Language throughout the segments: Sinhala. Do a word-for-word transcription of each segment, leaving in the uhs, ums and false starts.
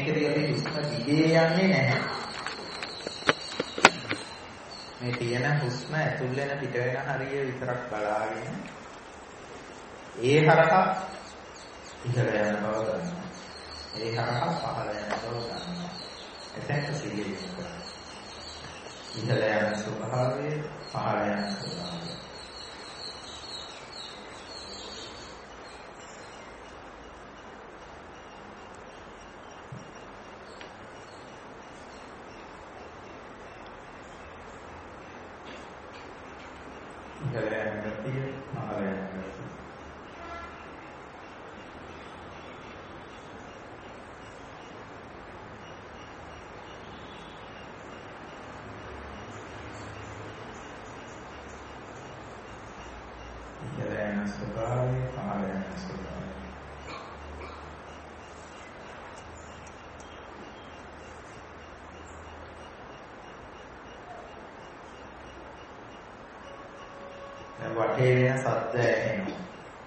මේකදී අපි හුස්ම දිගේ යන්නේ නැහැ. මේ තියෙන හුස්ම ඇතුල් වෙන පිට වෙන හරිය විතරක් බලාගෙන ඒ හරහා ඉහළ යන බව ගන්නවා. ඒ හරහා පහළ යන බව ගන්නවා. එතෙන්ට සිහිය යොමු කරනවා. ඉහළ යන ස්වභාවය, පහළ යන ස්වභාවය. ඉහළ යන ගතිය, පහළ යන ගතිය. ඉහළ යන ස්වභාවය, පහළ යන ස්වභාවය. දැන් වටේ වෙන ශබ්ද ඇහෙනවා.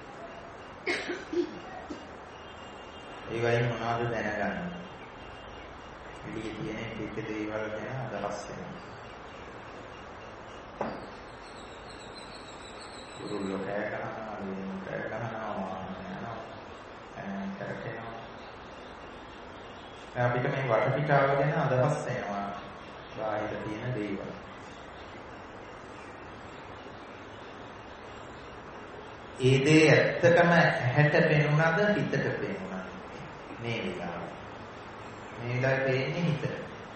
ඒ වයින් මොනවද දැනගන්නේ? එළියේ තියෙන පිට දේවල් ගැන අදහස් වෙනවා. උරුල්ල කෑ ගන්නවා, අලින් කෑ ගන්නවා, යනවා, එන් කරකිනවා. අපිට මේ වටපිටාව ගැන අදහස් වෙනවා. බාහිර තියෙන දේවල්. ඒ දේ ඇත්තටම ඇහැට පෙනුනද හිතට පෙනුනද මේ විලාව. මේ විලාව පේන්නේ හිතට.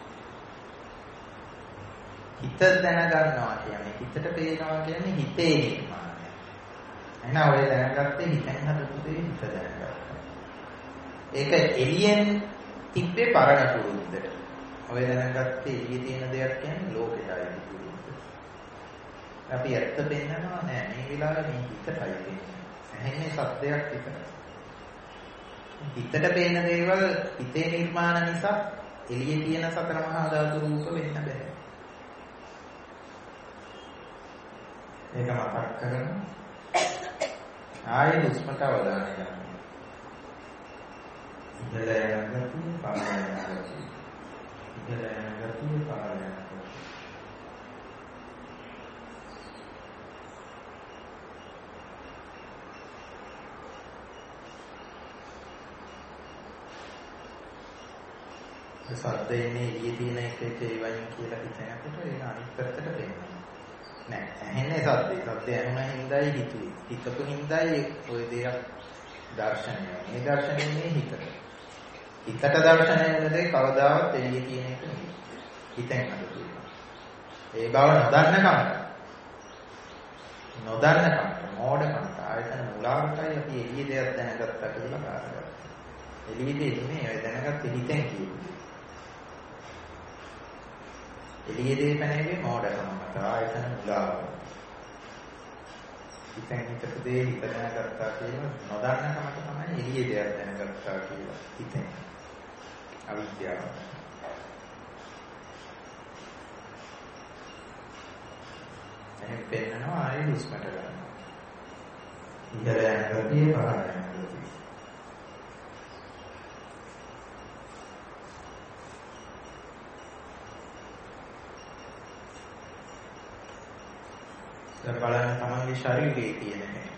හිත දැනගන්නවා කියන්නේ හිතට පේනවා කියන්නේ හිතේ නිර්මාණය. එහෙනම් ඔය දැනගත්තේ හිතෙන් හදපු දේ හිත දැනගත්තා. ඒක එළියෙන් තිබ්බේ පරණ පුරුද්දට. ඔය දැනගත්තේ එළියේ තියෙන දෙයක් කියන්නේ ලෝකෙටයි පුරුද්ද. අපි ඇත්ත පෙන්නනවා නෑ මේ වෙලාවේ මේ හිතටයි පෙන්නේ. ඇහෙන්නේ සත්‍යයක් විතරයි. හිතට පේන දේවල් හිතේ නිර්මාණ නිසා එළියේ තියෙන සතර මහා ධාතු රූප වෙන්න බෑ. ඒක මතක් කරගන්න. ආයෙ හුස්මට අවධානය යොමු. ඉහළ යන ගතිය, පහළ යන ගතිය. ඉහළ යන ගතිය, පහළ යන ගතිය. සද්දේනේ ඊයේ තියෙන එකේ ඒ වයින් කියලා හිතනකොට ඒක අනිත් පැත්තට පේනවා. නෑ ඇහෙන්නේ සද්දේ. සද්දේ ඇහුණා හින්දායි හිතුවේ. හිතපු හින්දායි ඔය දෙයක් දර්ශනය. මේ දර්ශනයනේ හිතට. හිතට දර්ශනය වෙන දේ කවදාවත් එළියේ තියෙන එක නෙවෙයි. හිතෙන් හදපු. ඒ බව නොදන්න කමට. නොදන්න කමට, මෝඩකමට, ආයතන මුලාවටයි අපි එළියේ දෙයක් දැනගත්තා කියලා කාරණා. එළියේ දෙන්නේ ඔය දැනගත්තේ හිතෙන් කියන්නේ. එළියේ දේ පැනෙන්නේ මෝඩකමකට, ආයතන මුලාව. හිතෙන් හිතපු දේ හිත දැනගත්තා කියලා නොදන්න කමට තමයි එළියේ දෙයක් දැනගත්තා කියලා හිතෙන්. අවිද්‍යාව. එහෙන් පෙන්නනවා ආයෙ හුස්මට ගන්නවා. ඉහළ යන ගතිය, පහළ යන ගතිය. දැන් බලන්න තමන්ගේ ශරීරයේ තියෙන හැටි.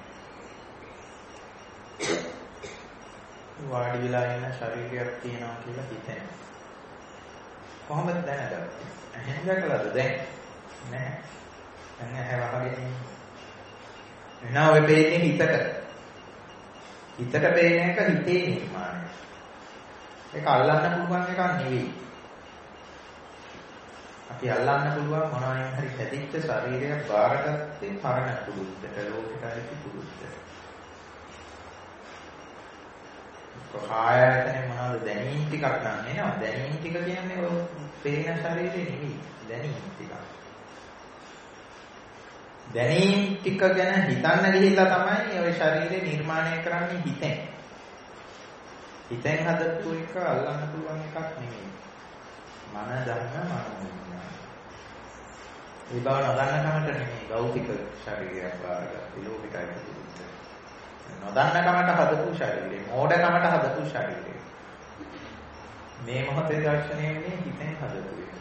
වාඩි වෙලා ඉන්න ශරීරයක් තියෙනවා කියලා හිතෙනවා. කොහොමද දැනගත්තේ? ඇහෙන් දැකලාද දැන්? නැහැ. දැන් ඇහැ වහගෙන ඉන්නේ. එහෙනම් ඔය පේන්නේ හිතට. හිතට පේන එක හිතේ නිර්මාණය. ඒක අල්ලන්න පුළුවන් එකක් නෙවෙයි. අපි අල්ලන්න පුළුවන් මොනවායින් හරි හැදිච්ච ශරීරයක් බාරගත්තේ පරණ පුරුද්දට, ලෝකෙටයි පුරුද්දට. කායයතනේ මොනවද දැනීම් ටිකක් නම් එනවා. දැනීම් ටික කියන්නේ ඔය පේන ශරීරේ නෙවෙයි. දැනීම් ටික. දැනීම් ටික ගැන හිතන්න ගිහිල්ලා තමයි ඔය ශරීරේ නිර්මාණය කරන්නේ හිතෙන්. හිතෙන් හදපු එක අල්ලන්න පුළුවන් එකක් නෙවෙයි. මන දන්න මනෝ. ඒ බව නොදන්න කමට නෙමෙයි භෞතික ශරීරයක් බාරගත්තේ ලෝකිකයි පුරුද්ද. නොදන්න කමට හදපු ශරීරය, මෝඩ කමට හදපු ශරීරය. මේ මොහොතේ දර්ශනය වෙන්නේ හිතෙන් හදපු එක.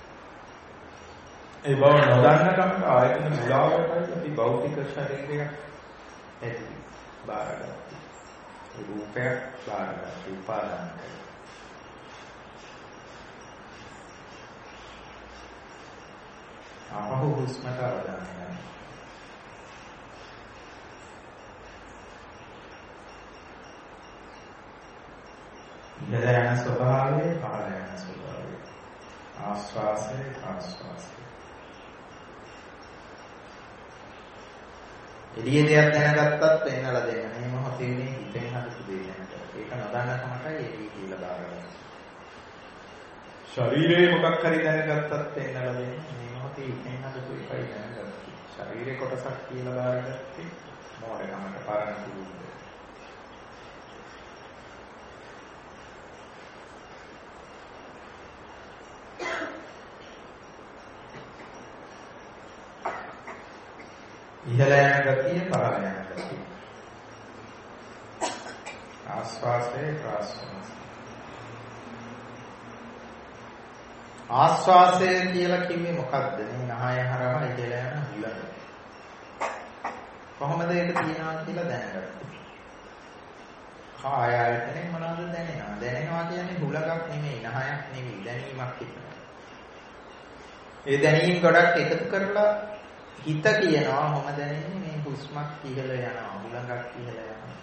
ඒ බව නොදන්නකම ආයතන මුලාවටයි අපි භෞතික ශරීරයක් ඇති බාරගත්තා. ඒ රූපයක් බාරගත්තා උපාදාන කරලා. ආපහු හුස්මට අවධානය යොමු. ඉහළ යන ස්වභාවය, පහළ යන ස්වභාවය. ආශ්වාසය, ප්‍රාශ්වාසය. එළියේ දෙයක් දැනගත්තත් වෙන්නලා දෙන්න. මේ මොහොතේදී හිතෙන් හදපු දෙයක් නේද? ඒක නොදන්න කමටයි එළිය කියලා බාරගන්න. ශරීරයේ මොකක් හරි දැනගත්තත් වෙන්නලා දෙන්න. මේ මොහොතේ හිතෙන් හදපු එකයි දැනගත්තේ. ශරීරේ කොටසක් කියලා බාරගත්තේ මොඩකමට පාරණ දුන්නේ. ඉහළ යන ගතිය, පහළ යන ගතිය. ආස්වාසය, ප්‍රාස්වාසය. ආස්වාසය කියලා කිව්වේ මොකක්ද? මේ නහය හරහා ඉහළ යන හුලඟ. කොහොමද ඒක තියනවා කියලා දැනගත්තේ. කාය ආයතනේ මොනවද දැනෙනවා? දැනෙනවා කියන්නේ හුලඟක් නෙමෙයි, නහයක් නෙමෙයි, දැනීමක් විතරයි. ඒ දැනීම් ගොඩක් එකතු කරලා හිත කියනවා මොම දැනෙන්නේ මේ හුස්මක් ඉහළ යනවා හුලඟක් ඉහළ යනවා.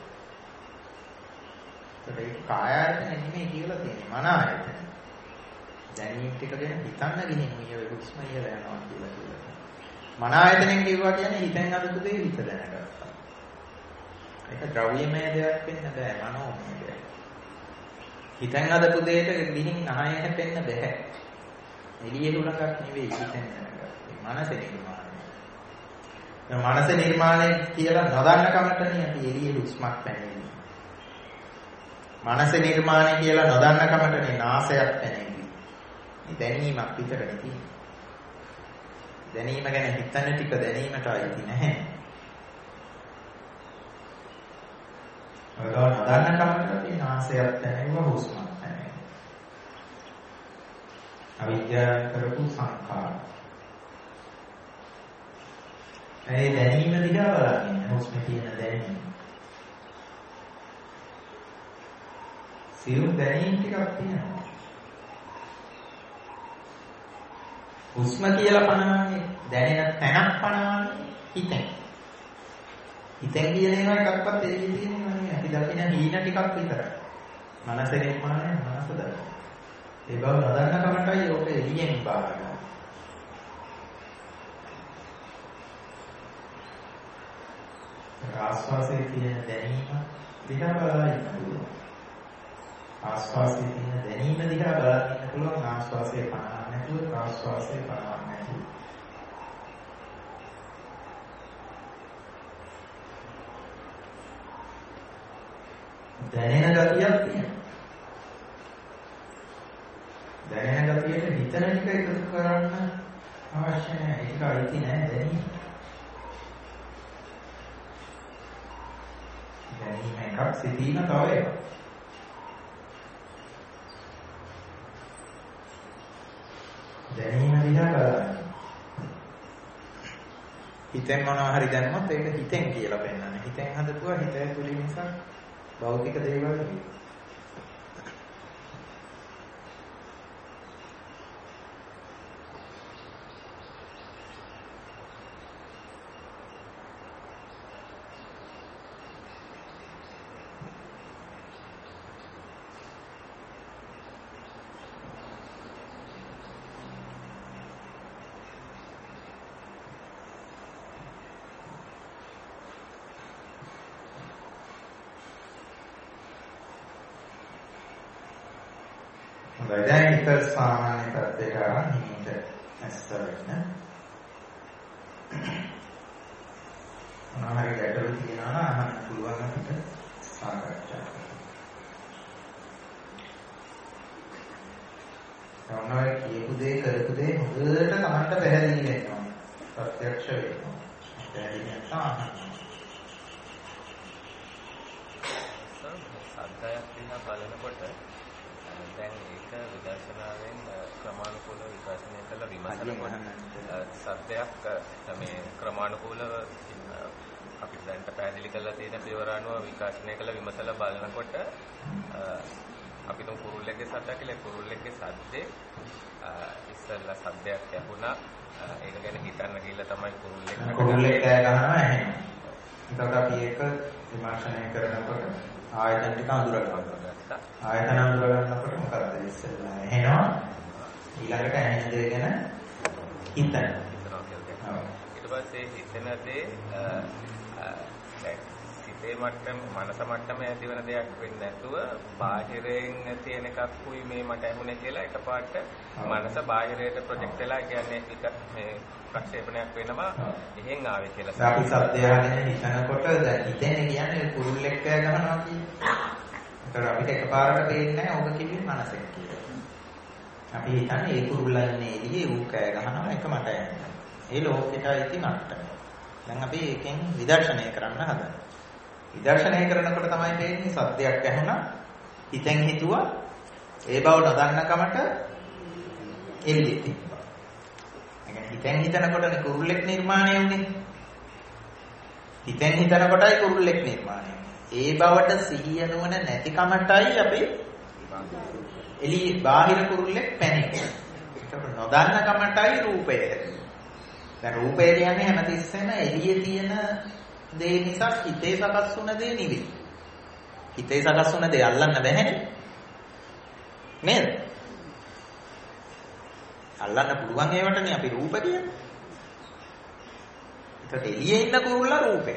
ඒක කාය ආයතන නෙමෙයි කියලා තියෙන්නේ මන ආයතන. දැනීම් ටික ගැන හිතන්න ගිහින් මේ හුස්ම ඉහළ යනවා කියලා කියනවා. මන ආයතනෙන් කිව්වා කියන්නේ හිතෙන් හදපු දේ හිත දැනගත්තා. ඒක ද්‍රව්‍යමය දෙයක් වෙන්න බෑ මනෝමය දෙයක්. හිතෙන් හදපු දෙයට ගිහින් නහය හැපෙන්න බෑ. එළියේ හුලඟක් නෙවෙයි හිතෙන් දැනගත්තේ. මනසේ නිර්මාණය. මනස නිර්මාණය කියලා නොදන්න කමටනේ අපි එළියේ හුස්මක් පැනෙන්නේ. මනස නිර්මාණය කියලා නොදන්න කමටනේ නාසයක් පැනෙන්නේ. මේ දැනීමක් විතරනේ තියෙන්නේ. දැනීම ගැන හිතන ටික දැනීමට අයිති නැහැ. ඔයගොල්ලෝ නොදන්න කමට නාසයක් පැනෙන්නේ හුස්මක් පැනෙන්නේ. අවිද්‍යාව කරපු සංඛාර. ඒ දැනීම දිහා බලන්න හුස්මේ තියෙන දැනීම. සියුම් දැනීම් ටිකක් තියෙනවා. හුස්ම කියලා පනවන්නේ දැනෙන තැනක් පනවන්නේ හිතෙන්. හිතෙන් කියන ඒවා එකක්වත් එළියේ තියෙනවා නෙවෙයි. අපි දකින හීන ටිකක් විතරයි. මනස නිර්මාණය මනස දකින. ඒ බව නොදන්න කමටයි ඕක එළියෙන් බාරගන්නේ. ආස්වාසයේ තියෙන දැනීම දිහා බලලා ඉන්න පුළුවන්. ආස්වාසයේ තියෙන දැනීම දිහා බලලා ඉන්න පුළුවන්. ආස්වාසයේ පනවන්න නැතුව, ආස්වාසයේ පනවන්න නැතුව. දැනෙන ගතියක් තියෙනවා. දැනෙන ගතියට හිතන ටික එකතු කරන්න අවශ්‍ය නැහැ. ඒක අයිති නැහැ දැනීම. දැනීම එකක්, සිතීම තව එකක්. දැනීම දිහා බලන්න. හිතෙන් මොනවා හරි දැනුමත් ඒක හිතෙන් කියලා පෙන්නන්නේ. හිතෙන් හදපුවා හිතේ තුලින් නිසා භෞතික දේවල් නෙවෙයි. දැන් හිත සාමාන්‍ය තත්ත්වයට අරන් හිත ඇස්සවෙන්න. මොනවාරි ගැටලු තියෙනවා නම් අහන්න පුළුවන් අපිට සාකච්ඡා කරන්න. මොනවාරි කියපු දේ කරපු දේ හොඳට තමන්ට පැහැදිලි වෙනවා. ප්‍රත්‍යක්ෂ වෙනවා. පැහැදිලි නැත්නම් අහන්න. සද්දයක් දිහා බලනකොට දැන් ඒක ඒක විදර්ශනාවෙන් ක්‍රමානුකූලව විකාශනය කළ විමසනකොට සත්‍යයක් මේ ක්‍රමානුකූලව අපිට දැන් පැහැදිලි කරලා තියෙන පියවර අනුව විකාශනය කළ විමසලා බලනකොට අපි තුන් කුරුල්ලෙක්ගේ සද්දයක් කියලා කුරුල්ලෙක්ගේ සද්දේ ඉස්සෙල්ලා සද්දයක් ඇහුණා ඒක ගැන හිතන්න ගිහිල්ලා තමයි කුරුල්ලෙක් කුරුල්ලෙක් කෑ ගහනවා ඇහෙනවා. එතකොට අපි ඒක විමර්ශනය කරනකොට ආයතන ටික අඳුර ගන්නවා. ආයතන අඳුර ගන්නකොට මොකද ඉස්සෙල්ලා ඇහෙනවා ඊළඟට ඇහෙන දේ ගැන හිතනවා. ඊට පස්සේ හිතන දේ සිතේ මට්ටම මනස මට්ටමේ ඇතිවන දෙයක් වෙන්නේ නැතුව බාහිරයෙන් තියෙන එකක් කුයි මේ මට ඇහුනේ කියලා එකපාරට මනස බාහිරයට ප්‍රොජෙක්ට් වෙලා කියන්නේ මේ ප්‍රක්ෂේපණයක් වෙනවා එහෙන් ආවේ කියලා. අපි සද්දය අහගෙන හිතනකොට දැන් හිතෙන්නේ කියන්නේ කුරුල්ලෙක් කෑ ගහනවා කියන්නේ. ඒකට අපිට එකපාරට පේන්නේ නැහැ ඔබ කිව්වේ මනසෙන් කියලා. අපි හිතන්නේ ඒ කුරුල්ලා ඉන්නේ එළියේ ඌ කෑ ගහනවා එක මට ඇහෙනවා. ඒ ලෝකෙට ඇති මට්ටම. දැන් අපි එකෙන් විදර්ශනය කරන්න හදනවා. විදර්ශනය කරනකොට තමයි තේරෙන්නේ සත්‍යයක් ඇහුණා හිතෙන් හිතුවා ඒ බව නොදන්න කමට එල්ලෙති. ඒ කියන්නේ හිතෙන් හිතනකොටනේ කුරුල්ලෙක් නිර්මාණය වුනේ. හිතෙන් හිතනකොටයි කුරුල්ලෙක් නිර්මාණය වුනේ. ඒ බවට සිහිය නුවණ නැති කමටයි අපි එළියේ බාහිර කුරුල්ලෙක් පැනෙන්නේ. ඒක නොදන්න කමටයි රූපය. දැන් රූපය කියන්නේ හැමතිස්සෙම එළියේ තියෙන දේ නිසා හිතේ සකස් වුණ දේ නෙවෙයි. හිතේ සකස් වුණ දේ අල්ලන්න බැහැනේ. නේද? අල්ලන්න පුළුවන් ඒවටනේ අපි රූප කියන්නේ. ඒකට එළියේ ඉන්න කුරුල්ලා රූපය.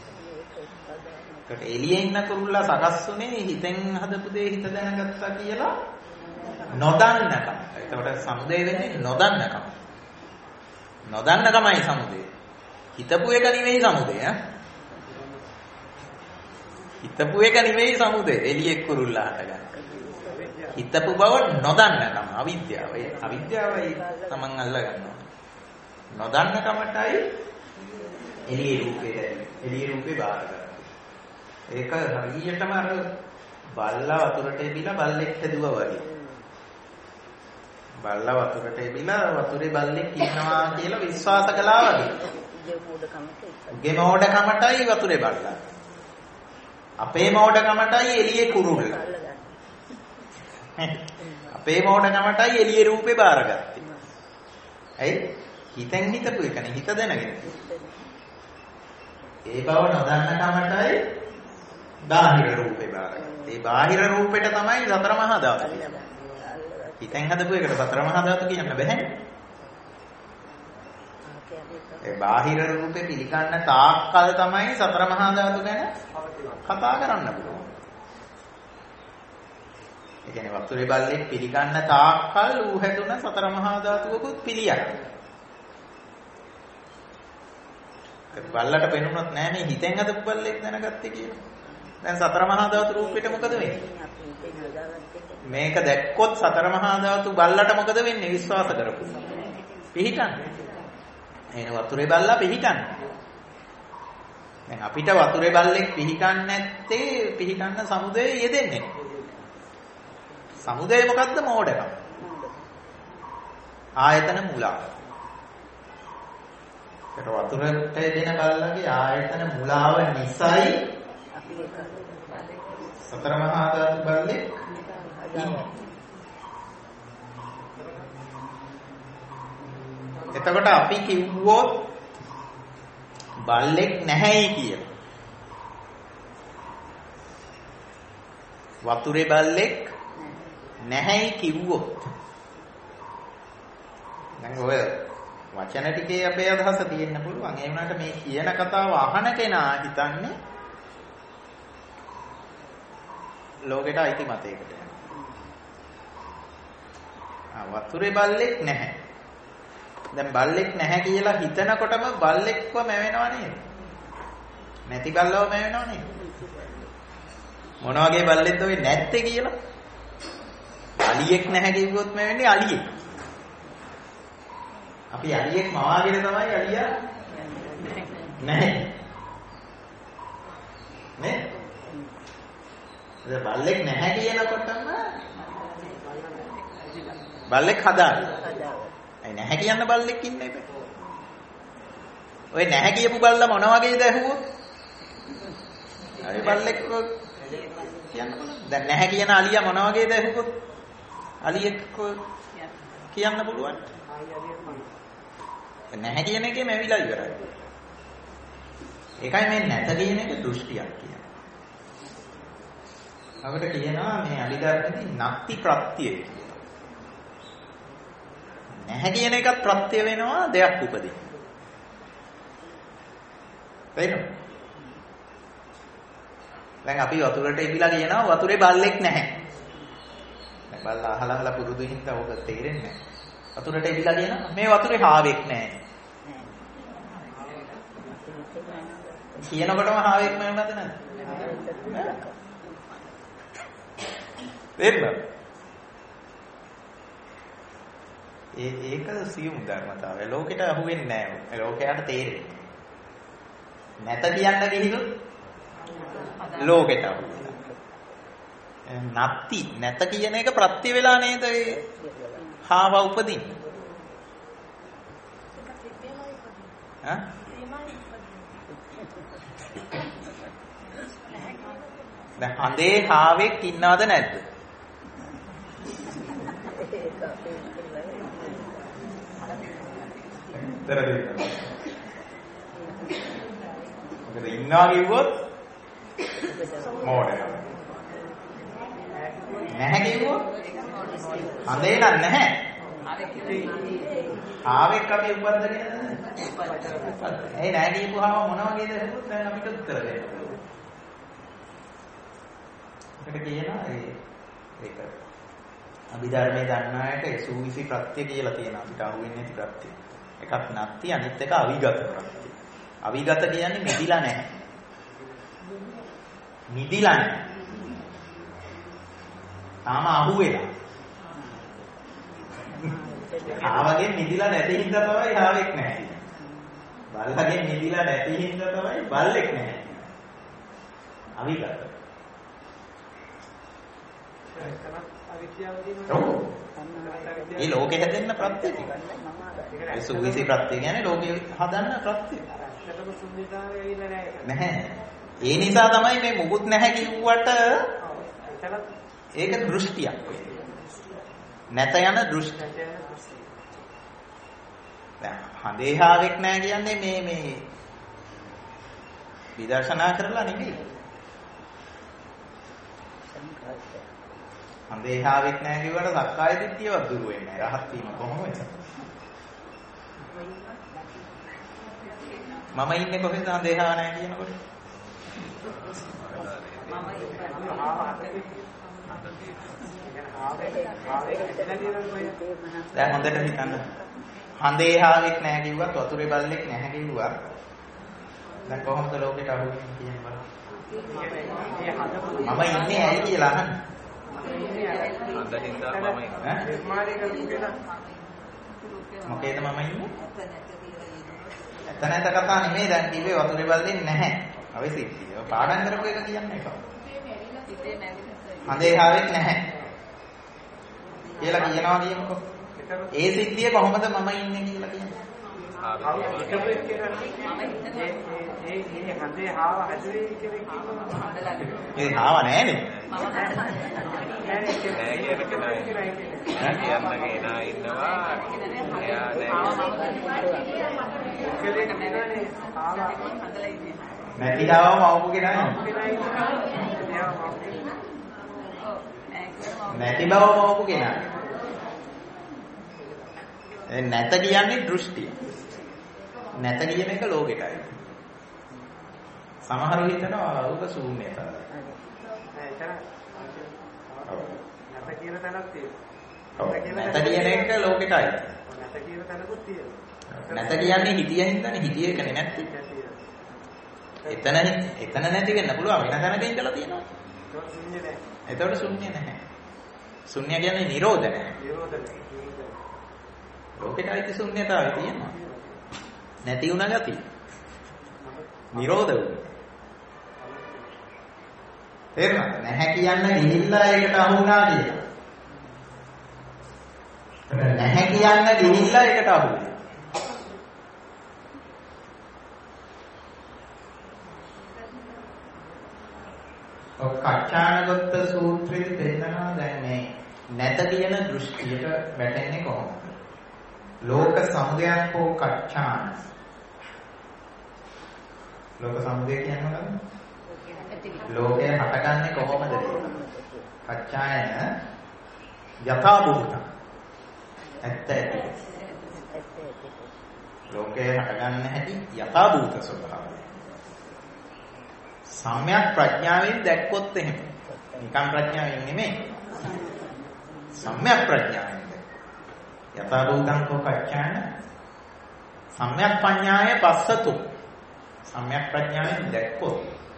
ඒකට එළියේ ඉන්න කුරුල්ලා සකස් වුණේ හිතෙන් හදපු දේ හිත දැනගත්තා කියලා නොදන්නකම. ඒකට සමුදය වෙන්නේ නොදන්නකම. නොදන්නකමයි සමුදය. හිතපු එක නෙවෙයි සමුදය. හිතපු එක නෙවෙයි සමුදය. එළියේ කුරුල්ලා හටගන්න. හිතපු බව නොදන්නකම අවිද්‍යාව. ඒ අවිද්‍යාවයි තමන් අල්ල ගන්නවා. නොදන්නකමටයි එළියේ රූපේ එළියේ රූපේ බාර ගන්නවා. ඒක හරියටම අර බල්ලා වතුරට එබිලා බල්ලෙක් හැදුවා වගේ. බල්ලා වතුරට එබිලා වතුරේ බල්ලෙක් ඉන්නවා කියලා විශ්වාස කළා වගේ. උගේ මෝඩකමටයි වතුරේ බල්ලා. අපේ මෝඩකමටයි එළියේ කුරුල්ල. අපේ මෝඩකමටයි එළියේ රූපේ බාරගත්තේ. ඇයි? හිතෙන් හිතපු එකනේ හිත දැනගෙන. ඒ බව නොදන්න කමටයි බාහිර රූපේ බාරගත්තේ. ඒ බාහිර රූපෙට තමයි සතර මහා ධාතු කියන්නේ. හිතෙන් හදපු එකට සතර මහා ධාතු කියන්න බැහැනේ. ඒ බාහිර රූපේ පිළිගන්න තාක්කල් තමයි සතර මහා ධාතු ගැන කතා කරන්න පුළුවන්. ඒ කියන්නේ වතුරේ බල්ලෙක් පිළිගන්න තාක්කල් ඌ හැදුන සතර මහා ධාතුවකුත් පිළියන. ඒ බල්ලට පෙනුනොත් නෑ මේ හිතෙන් හදපු බල්ලෙක් දැනගත්තේ කියලා. දැන් සතර මහා ධාතු රූපෙට මොකද වෙන්නේ? මේක දැක්කොත් සතර මහා ධාතු බල්ලට මොකද වෙන්නේ? විශ්වාස කරපු. පිහිටන්නේ. එන වතුරේ බල්ලා පිහිටන්නේ. දැන් අපිට වතුරේ බල්ලෙක් පිහිටන්නේ නැත්තේ පිහිටන්න සමුදේ යෙදෙන්නේ. සමුදේ මොකද්ද? මෝඩකම. ආයතන මුලාව. ඒක වතුරට දෙන බල්ලගේ ආයතන මුලාව නිසායි අපි සතර මහා ධාතු බල්ලෙක් ඉන්නේ. එතකොට අපි කිව්වොත් බල්ලෙක් නැහැයි කියලා. වතුරේ බල්ලෙක් නැහැයි කිව්වොත් දැන් ඔය වචන ටිකේ අපේ අදහස තියෙන්න පුළුවන්. ඒ වුණාට මේ කියන කතාව අහන කෙනා හිතන්නේ ලෝකෙට අයිති මතයකට යනවා. ආ වතුරේ බල්ලෙක් නැහැ. දැන් බල්ලෙක් නැහැ කියලා හිතනකොටම බල්ලෙක්ව මැවෙනව නේද? නැති බල්ලව මැවෙනව නේද? මොන වගේ බල්ලෙක්ද ඔය නැත්තේ කියලා? අලියෙක් නැහැ කිව්වොත් මැවෙන්නේ අලියෙක්. අපි අලියෙක් මවාගෙන තමයි අලියා නැහැ. නේ? දැන් බල්ලෙක් නැහැ කියනකොටම බල්ලෙක් හදාගන්න. අය නැහැ කියන්න බල්ලෙක් ඉන්න එපා. ඔය නැහැ කියපු බල්ලා මොන වගේද ඇහුවොත්? අය බල්ලෙක් කියන්න බලන්න. දැන් නැහැ කියන අලියා මොන වගේද ඇහුවොත්? අලියෙක් කියන්න පුළුවන්. නැහැ කියන එකේම ඇවිලා ඉවරයි. ඒකයි මේ නැත කියන එක දෘෂ්ටියක් කියන්නේ. අපිට කියනවා මේ අලිධර්මදී නක්ති ප්‍රත්‍යය කියලා. නැහැ කියන එකත් ප්‍රත්‍ය වෙනවා දෙයක් උපදින්න. වෙනවා. දැන් අපි වතුරට ඉබිලා කියනවා වතුරේ බල්ලෙක් නැහැ. දැන් බල්ලා අහලා අහලා පුරුදු හින්දා ඔක තේරෙන්නේ නැහැ. වතුරට ඉබිලා කියනවා මේ වතුරේ හාවෙක් නැහැ. කියනකොටම හාවෙක් නෑනද නැද්ද? තේරුණා? ඒ ඒක සියුම් ධර්මතාවය. ලෝකෙට අහු වෙන්නේ නැහැ. ලෝකයට තේරෙන්නේ. නැත කියන්න ගිහිනොත් ලෝකෙට අහු වෙනවා. නැති නැත කියන එක ප්‍රත්‍ය වෙලා නේද ඒ හාව උපදින්නේ. හා? දැන් හඳේ හාවෙක් ඉන්නවද නැද්ද? මොකද ඉන්නවා කිව්වොත් මොඩේ. නැහැ කිව්වොත් හඳේ නම් නැහැ. හාවෙක් අපි උපද්දගෙන ඒ නැහැ කියපුවාම මොන වගේද හිතුවොත් දැන් අපිට උත්තර දෙන්න. ඒකට කියනවා ඒ ඒක අභිධර්මයේ දන්නායට ඒ සූවිසි ප්‍රත්‍ය කියලා තියෙනවා. අපිට අහුවෙන්නේ නැති ප්‍රත්‍ය. එකක් නැති අනිත් එක අවිගත ප්‍රත්‍ය. අවිගත කියන්නේ මිදිලා නැහැ. මිදිලා නැහැ. තාම අහුවෙලා. ආවගේ මිදිලා නැති හින්දා තමයි ආවෙක් නැහැ. බල්ලගේ මිදිලා නැති හින්දා තමයි බල්ලෙක් නැහැ. අවිගත. ඒ ලෝකෙ හැදෙන්න ප්‍රත්‍ය ටික. ඒ සුවිසි ප්‍රත්‍ය කියන්නේ ලෝකෙ හදන්න ප්‍රත්‍ය. නැහැ. ඒ නිසා තමයි මේ මුකුත් නැහැ කිව්වට ඒක දෘෂ්ටියක් වෙන්නේ. නැත යන දෘෂ්ටි. දැන් හඳේහාවෙක් නැහැ කියන්නේ මේ මේ විදර්ශනා කරලා නෙමෙයි. හඳේහාවෙක් නැහැ කිව්වට සක්කාය දිට්ඨියවත් දුර වෙන්නේ නැහැ. රහත් වීම කොහොමද? මම ඉන්නේ කොහෙද හඳේහාව නැහැ කියනකොට? දැන් හොඳට හිතන්න. හඳේහාවෙක් නැහැ කිව්වත් වතුරේ බල්ලෙක් නැහැ කිව්වා. දැන් කොහොමද ලෝකෙට අහු වෙන්නේ කියන බලන්න. මම ඉන්නේ ඇයි කියලා අහන්න. අන්දරින්දා මම නිර්මාණය කරපු කෙනා මොකේද මම ඉන්නේ? එතන ඇත කතා නෙමෙයි දැන් කිව්වේ වතුරේ බල්ලෙක් නැහැ. අවසිද්ධිය. පාඩම් කරපු එක කියන්නේ ඒක. හඳේහාවෙක් නැහැ. කියලා කියනවා කියමුකෝ. ඒ සිද්ධිය කොහොමද මම ඉන්නේ කියලා කියන්නේ? ඒ ඒ හඳේ හාව හැදුවේ කියලා කියනවා. ඒ හාව නෑනේ. නෑ කියන කෙනා කියන්නගේ නා ඉන්නවා. එයා නැති හාව මවපු කෙනා නැති බව මවපු කෙනා. නැත කියන්නේ දෘෂ්ටිය. නැත කියන එක ලෝකෙටයි. සමහරව හිතනවා ඔබ ශූන්‍යතාවය. නැත කියන තැනක් තියෙනවා. නැත කියන එක ලෝකෙටයි. නැත කියන තැනකුත් තියෙනවා. නැත කියන්නේ හිතිය හින්දානේ හිතිය එකනේ නැත්තේ. එතන එතන නැති වෙන්න පුළුවන් වෙන තැනක ඉඳලා තියෙනවා. ඒක ශුන්‍ය නැහැ. එතකොට ශුන්‍ය නැහැ. ශුන්‍ය කියන්නේ නිරෝධ නැහැ. නිරෝධ නැහැ. ලෝකෙටයි ශුන්‍යතාවය තියෙනවා. නැති වුණ ගතිය. නිරෝධ වුණා. තේරුණාද? නැහැ කියන්න ගිහිල්ලා ඒකට අහු වුණා කියලා. නැහැ කියන්න ගිහිල්ලා ඒකට අහු වෙනවා. ඔය කච්චානගත සූත්‍රයේ දෙන්නවා දැන් මේ නැත කියන දෘෂ්ටියට වැටෙන්නේ කොහොමද? ලෝක සමුදයක් හෝ කච්චාන. ලෝක සමුදය කියන්නේ මොකක්ද? ලෝකය හටගන්නේ කොහොමද? කච්චායන යථා භූත. ඇත්ත ඇති. ලෝකය හටගන්න හැටි යථා භූත ස්වභාවය. සම්‍යක් ප්‍රඥාවෙන් දැක්කොත් එහෙම. නිකම් ප්‍රඥාවෙන් නෙමෙයි. සම්‍යක් ප්‍රඥාවෙන් දැක්ක. යථා භූතං කෝ කච්චායන සම්‍යක් පඤ්ඤාය පස්සතු. සම්‍යක් ප්‍රඥාවෙන් දැක්කොත්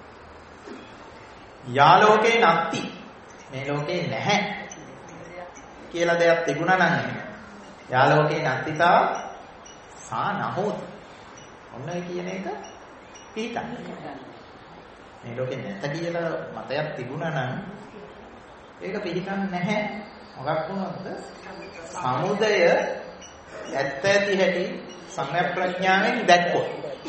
යා ලෝකේ නැති මේ ලෝකේ නැහැ කියලා දෙයක් තිබුණා නම් යා ලෝකේ නැතිතා සා නහොත් ඔන්න ඒ කියන එක පිටන්නේ මේ ලෝකේ නැත කියලා මතයක් තිබුණා නම් ඒක පිළිගන්නේ නැහැ මොකක් වුණොත්ද සමුදය ඇත්ත ඇති හැටි සම්‍යක් ප්‍රඥාවෙන් දැක්කොත්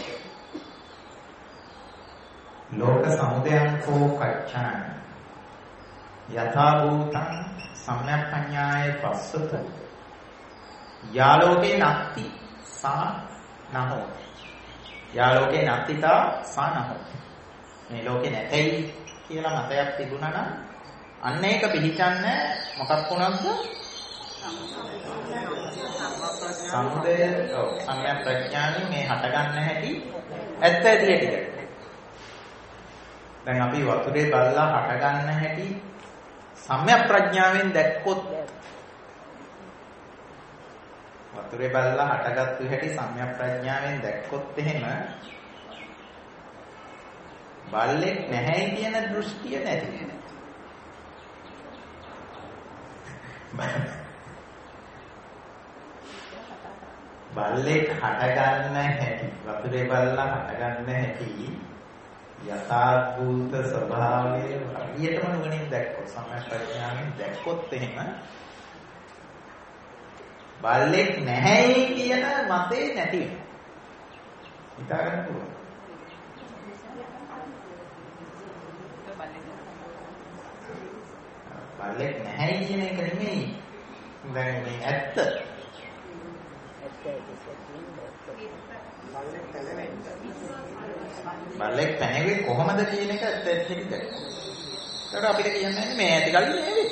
ලෝක සමුදයං කෝ කච්චාන යථා භූතං සම්‍යක් පඤ්ඤාය පස්සත යා ලෝකේ නැති සා නහෝ යා ලෝකේ නැතිතා සා නහෝ මේ ලෝකේ නැtei කියලා මතයක් තිබුණා නම් අන්න ඒක පිළිචන්නේ මොකක් වුණාද සමුදය ඔව් සම්‍යක් ප්‍රඥාවෙන් මේ හටගන්න හැටි ඇත්ත ඇති හැටි දැන් අපි වතුරේ බලලා හට ගන්න හැටි සම්‍යක් ප්‍රඥාවෙන් දැක්කොත් වතුරේ බලලා හටගත්තු හැටි සම්‍යක් ප්‍රඥාවෙන් දැක්කොත් එහෙම බල්ලෙක් නැහැ කියන දෘෂ්ටිය නැති බල්ලෙක් හට ගන්න හැටි වතුරේ බලලා හට ගන්න හැටි යථාභූත ස්වභාවය හරියටම නුවණින් දැක්කොත් සම්‍යක් ප්‍රඥාවෙන් දැක්කොත් එහෙම බල්ලෙක් නැහැයි කියන මතේ නැති වෙනවා. හිතා ගන්න පුළුවන්. බල්ලෙක් නැහැයි කියන එක නෙමෙයි. දැන් මේ ඇත්ත. බල්ලෙක් පැනෙන්නේ කොහොමද කියන එක ඇත්ත ඇත්තට දැක්කා. ඒකට අපිට කියන්නේ මේ ඇති කල්ලි නෙවෙයි.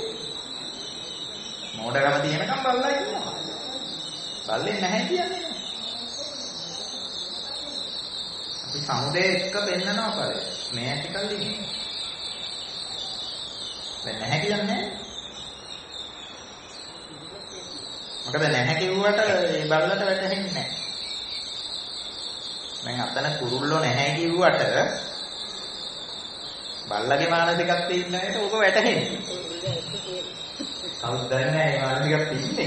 මෝඩකම තියෙනකම් බල්ලා ඉන්නවා. බල්ලෙන් නැහැ කියන්නේ. අපි සමුදේ එක්ක පෙන්නනවා කරේ. මේ ඇති කල්ලි නෙවෙයි. දැන් නැහැ කියන්නේ. මොකද නැහැ කිව්වට ඒ බල්ලට වැටහෙන්නේ නැහැ. දැන් අතන කුරුල්ලෝ නැහැ කිව්වට බල්ලගේ මානසිකත්වයේ ඉන්න ඇයට ඕක වැටහෙන්නේ. කවුද දන්නේ මේ මානසිකත්වයේ ඉන්නේ?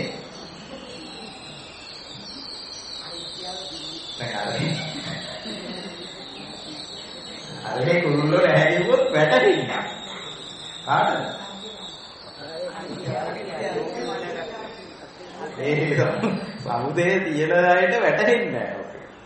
දැන් අරේ කුරුල්ලෝ නැහැ කිව්වොත් වැටහෙන්නේ. කාටද? ඒ සමුදේ තියෙන අයට වැටහෙන්නේ නැහැ.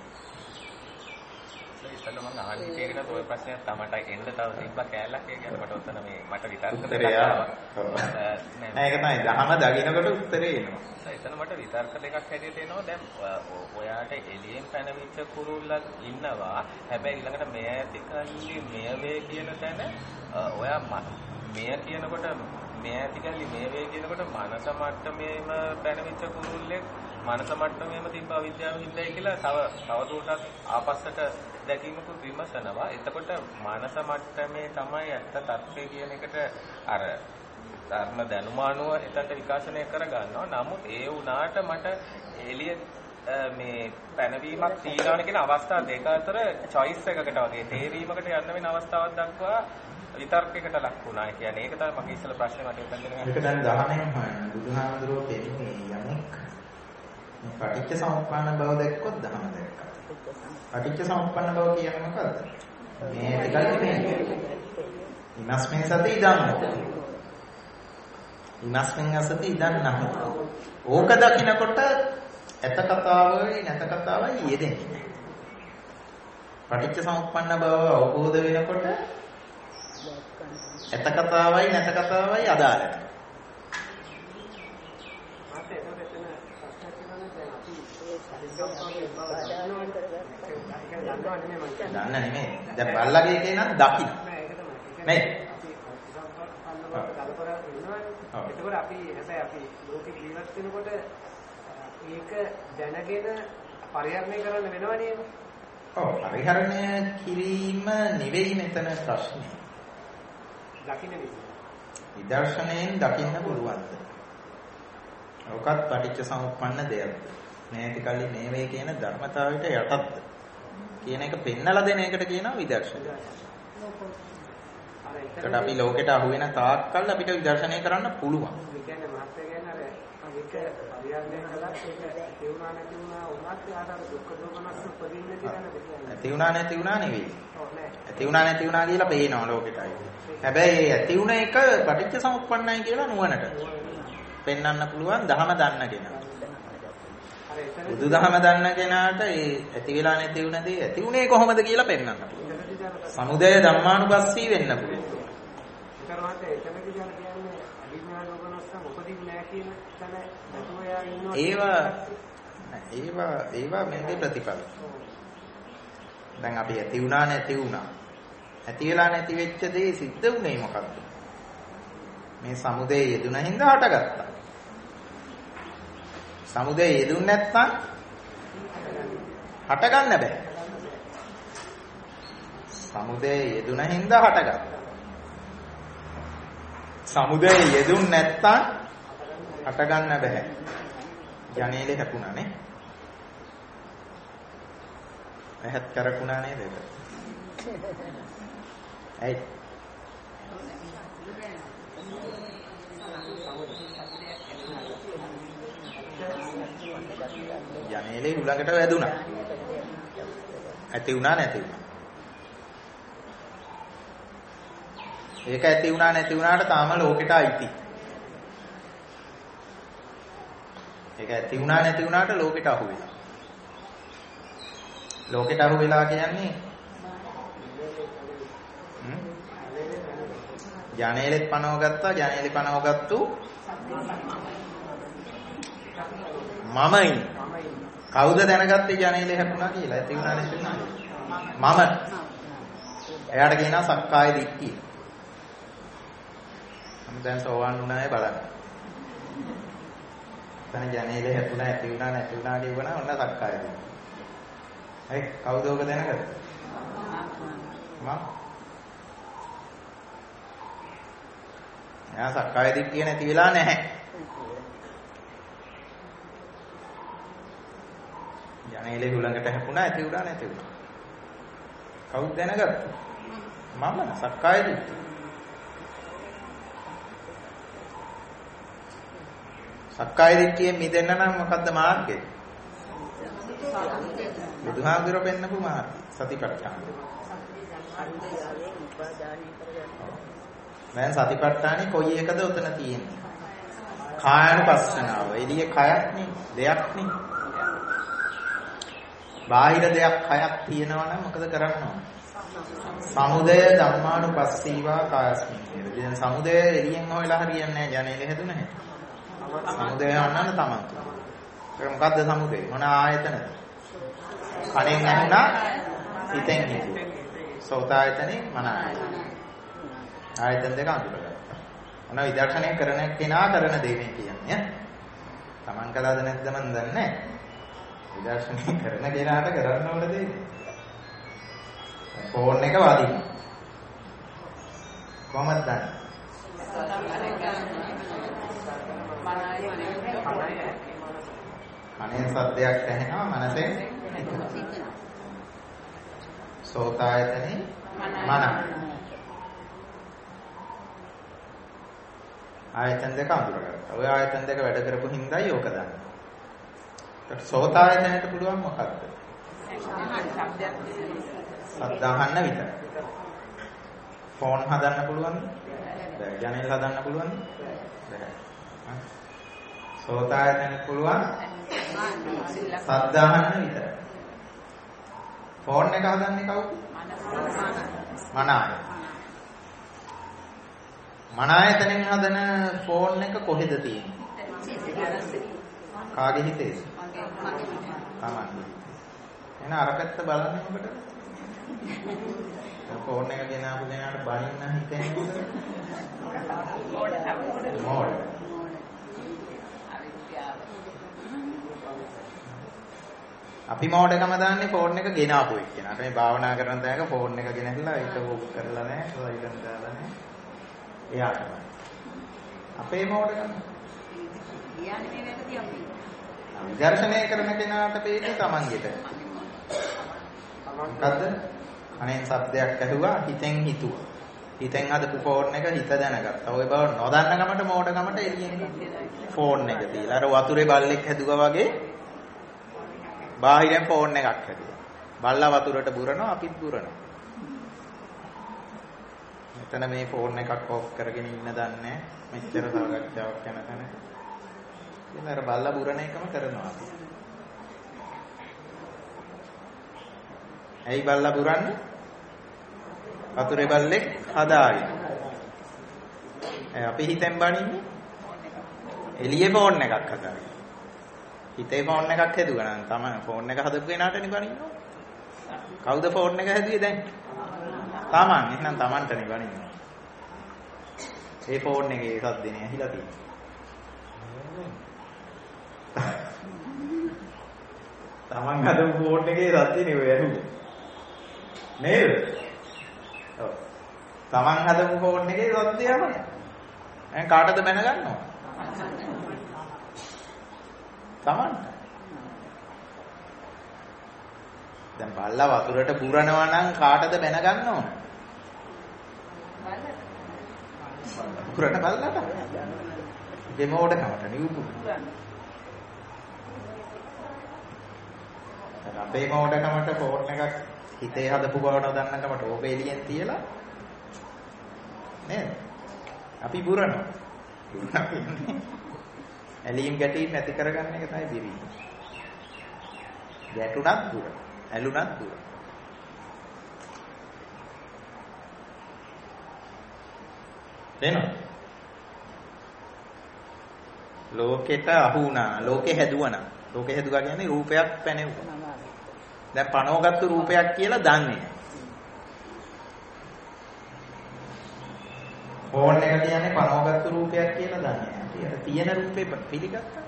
ඒකට ඔය ප්‍රශ්නයක් තමයි එන්න තව තිබ්බ කෑල්ලක් ඒ කියන්නේ මට ඔතන මේ මට විතර්ක දෙකක් ආවා. නෑ ඒක තමයි දහම දකින්නකොට උත්තරේ එනවා. එතන මට විතර්ක දෙකක් හැටියට එනවා. දැන් ඔයාට එළියෙන් පැනවිච්ච කුරුල්ලක් ඉන්නවා. හැබැයි ඊළඟට මෙය ඇතිකල්ලි මෙය වේ කියන තැන ඔයා මෙය කියනකොට මෙය ඇතිකල්ලි මෙය වේ කියනකොට මනස මට්ටමේම පැනවිච්ච කුරුල්ලෙක් මනස මට්ටමේම තිබ්බ අවිද්‍යාව හින්දායි කියලා තව තවදුරටත් ආපස්සට දැකීමකුත් විමසනවා. එතකොට මානස මට්ටමේ තමයි ඇත්ත තත්ත්වය කියන එකට අර ධර්ම දැනුමානුව එතනට විකාශනය කරගන්නවා. නමුත් ඒ වුණාට මට එළිය මේ පැනවීමක් තියෙනවා කියන අවස්ථා දෙක අතර choice එකකට වගේ තේරීමකට යන්න වෙන අවස්ථාවක් දක්වා විතර්කයකට ලක් වුණා. ඒ කියන්නේ ඒක තමයි මගේ ඉස්සෙල්ලා ප්‍රශ්නේ මට උත්තරේ. ඒක දැන් දහණෙන් හොයන්න බුදුහාමුදුරුවෝ දෙන්නේ යමෙක් මේ පටිච්ච සමුප්පන්න බව දැක්කොත් දහම දැක්කා. පටිච්ච සමුප්පන්න බව කියන්නේ මොකද්ද? මේ ටිකක් නෙමෙයි. ඉමස්මේ සති ඉදන්. ඉමස්මින් අසති ඉදන් නහත. ඕක දකින්නකොට ඇත කතාවයි නැත කතාවයි යෙදෙන්නේ. පටිච්ච සමුප්පන්න බව අවබෝධ වෙනකොට ඇත කතාවයි නැත කතාවයි අදාළ නැහැ. දන්න නෙමෙයි. දැන් බල්ලගේ එකේ නම් දකින්න. නේ? එතකොට අපි හැබැයි අපි ලෝකේ ජීවත් වෙනකොට ඒක දැනගෙන පරිහරණය කරන්න වෙනව නේද? ඔව් පරිහරණය කිරීම නෙවෙයි මෙතන ප්‍රශ්නේ. දකින්න නෙවෙයි. විදර්ශනයෙන් දකින්න පුළුවන්ද? ඔකත් පටිච්ච සමුප්පන්න දෙයක්ද? මේක කල්ලි මේ වේ කියන ධර්මතාවයට යටත්ද? කියන එක පෙන්නලා දෙන එකට කියනවා විදර්ශනය. ඒකට අපි ලෝකෙට අහු වෙන තාක්කල් අපිට විදර්ශනය කරන්න පුළුවන්. ඒ කියන්නේ මහත්ය කියන්නේ අර ඒක පරිහරණය කළා ඒක තියුණා නැති වුණා උනත් යාට දුක්ඛ දෝමනස් උපදින්නේ කියන්නේ. තියුණා නැති වුණා නෙවෙයි. ඔව් නෑ. තියුණා නැති වුණා කියලා පේනවා ලෝකෙටයි. හැබැයි ඒ තියුණ එක පටිච්ච සමුප්පන්නයි කියලා නුවණට පෙන්වන්න පුළුවන් ධහම දන්න කෙනා. බුදුදහම දන්න කෙනාට ඒ ඇති වෙලා නැති වුණ දේ ඇති උනේ කොහොමද කියලා පෙන්වන්න පුළුවන්. සමුදය ධම්මානුපස්සී වෙන්න පුළුවන්. ඒතරමත් එතනදී යන කියන්නේ අභිඥා ලෝකනස්ස මොකදින් නැහැ කියන තැන නැතුව යා ඉන්නවා. ඒවා ඒවා ඒවා මේකේ ප්‍රතිඵල. දැන් අපි ඇති වුණා නැති වුණා. ඇති වෙලා නැති වෙච්ච දේ සිද්ධ වුණේ මොකද්ද? මේ සමුදය යෙදුන හින්දා හටගත්තා. සමුදය යෙදුන්නේ නැත්නම් හටගන්න බෑ. සමුදය යෙදුන හින්දා හටගත්තා. සමුදය යෙදුන්නේ නැත්නම් හටගන්න බෑ. ජනේලේ හැපුණා නේ. ඇහත් කරකුණා නේද ඒක? ඇයි? ජනේලේ උලඟට වැදුනා. ඇති වුණා නැති වුණා. ඒක ඇති වුණා නැති වුණාට තාම ලෝකෙට අයිති. ඒක ඇති වුණා නැති වුණාට ලෝකෙට අහු වෙලා. ලෝකෙට අහු වෙලා කියන්නේ ජනේලෙත් පනව ගත්තා ජනේලේ පනව ගත්තු මමයි. කවුද දැනගත්තේ ජනේලේ හැපුණා කියලා? ඇති වුණා නැති වුණා. මම. එයාට කියනවා සක්කාය දිට්ඨිය. මම දැන් සෝවන් වුණාය බලන්න. දැන් ජනේලේ හැපුණා ඇති වුණා නැති වුණා කියවනා ඔන්න සක්කාය දිට්ඨිය. හරි කවුද ඔක දැනගත්තේ? මම. යා සක්කාය දිට්ඨිය නැති වෙලා නැහැ. ජනේලේ හුලඟට හැපුණා ඇති වුණා නැති වුණා. කවුද දැනගත්තේ? මම සක්කාය දිට්ඨිය. සක්කාය දිට්ඨියෙන් මිදෙන්න නම් මොකද්ද මාර්ගය? බුදුහාමුදුරුවෝ පෙන්නපු මාර්ගය සතිපට්ඨාන. දැන් සතිපට්ඨානේ කොයි එකද උතන තියෙන්නේ? කායानुපස්සනාව. එළියේ කයක් නේ, දෙයක් නේ. බාහිර දෙයක් හයක් තියෙනවා නම් මොකද කරන්න ඕන? සමුදය ධම්මානුපස්සීවා කායස්මින් කියලා. දැන් සමුදය එළියෙන් හොයලා හරියන්නේ නැහැ. ජනේලෙ හැදුන හැටි. සමුදය අන්නන්න තමයි. ඒක මොකද්ද සමුදය? මොන ආයතනද? කණෙන් ඇහුණා, හිතෙන් හිතුවා. සෝතායතනේ මන ආයතන. ආයතන දෙක අඳුරගත්තා. මොන විදර්ශනය කරන කෙනා කරන දේ මේ කියන්නේ. Taman කළාද නැද්ද මන් දන්නේ නැහැ. විදර්ශනය කරන කෙනාට කරන්න ඕන දේ. ෆෝන් එක වදින්න. කොහමද දන්නේ? කනෙන් සද්දයක් ඇහෙනවා මනසෙන් සෝතායතනේ මන. ආයතන දෙක අඳුරගත්තා. ඔය ආයතන දෙක වැඩ කරපු හින්දායි ඕක දන්නේ. ඒත් සෝතායතනයට පුළුවන් මොකක්ද? ශබ්ද අහන්න විතරයි. ෆෝන් හදන්න පුළුවන්ද? බැහැ. ජනේල හදන්න පුළුවන්ද? බැහැ. සෝතායතන පුළුවන් සද්ද අහන්න විතරයි. ෆෝන් එක හදන්නේ කවුද? මනාය. මනායතනෙන් හදන ෆෝන් එක කොහෙද තියෙන්නේ? කාගේ හිතේද? තමන්ගේ. එහෙනම් අර පැත්ත බලන්නේ මොකටද? ෆෝන් එක ගෙන ආපු කෙනාට බනින්න හිතෙන්නේ මොකද? අපි මෝඩකම දාන්නේ ෆෝන් එක ගෙන ආපු එක්කෙනාට. මේ භාවනා කරන තැනක ෆෝන් එක ගෙනහැල්ලා ඒක ඕක කරලා නැහැ, ලයිට් දාලා නැහැ. එයාට. අපේ මෝඩකම. කියන්නේ මේකදී අපි. විදර්ශනය කරන කෙනාට පේන්නේ තමන්ගෙට. මොකද්ද? අනේ සබ්දයක් ඇහුවා හිතෙන් හිතුවා. හිතෙන් හදපු ෆෝන් එක හිත දැනගත්තා. ওই බව නොදන්න ගමට මෝඩකමට එළියෙන් ෆෝන් එක දීලා අර වතුරේ බල්ලෙක් හැදුවා වගේ බාහිරෙන් ෆෝන් එකක් හැදුවා. බල්ලා වතුරට බුරනවා අපිත් බුරනවා. මෙතන මේ ෆෝන් එකක් ඕෆ් කරගෙන ඉන්න දන්නේ මෙච්චර සාකච්ඡාවක් යන තැන. ඉතින් අර බල්ලා බුරන එකම කරනවා අපි. ඇයි බල්ලා බුරන්නේ? වතුරේ බල්ලෙක් හදාගෙන. අපි හිතෙන් බණින්නේ එළියේ ෆෝන් එකක් හදාගෙන. හිතේ ෆෝන් එකක් හැදුවා නම් තමයි ෆෝන් එක හදපු කෙනාට නිබණින්න ඕන. කවුද ෆෝන් එක හැදුවේ දැන්? තමන්. එහෙනම් තමන්ට නිබණින්න ඕන. ඒ ෆෝන් එකේ සද්දනේ ඇහිලා තියෙන්නේ. තමන් හදපු ෆෝන් එකේ සද්දනේ ඔය ඇහුවේ. නේද? ඔව්. තමන් හදපු ෆෝන් එකේ සද්දය අහනවා. දැන් කාටද බැන ගන්නව? තමන්ට. දැන් බල්ලා වතුරට පුරනවා නම් කාටද බැන ගන්න ඕන? පුරට බල්ලට. දෙමෝඩකමට නියුපු. අපේ මෝඩකමට ෆෝන් එකක් හිතේ හදපු බව නොදන්නකමට ඕක එළියෙන් තියලා නේද? අපි පුරනවා. ඇලීම් ගැටීම් නැති කරගන්න එක තමයි බිරිය. ගැටුණත් දුර, ඇලුණත් දුර. එනවා. ලෝකෙට අහු වුණා, ලෝකෙ හැදුවනා. ලෝකෙ හැදුවා කියන්නේ රූපයක් පැනෙවුවා. දැන් පනවගත්තු රූපයක් කියලා දන්නේ. ෆෝන් එක කියන්නේ පනවගත්තු රූපයක් කියලා දන්නේ. තියෙන රූපේ පිළිගත්තා.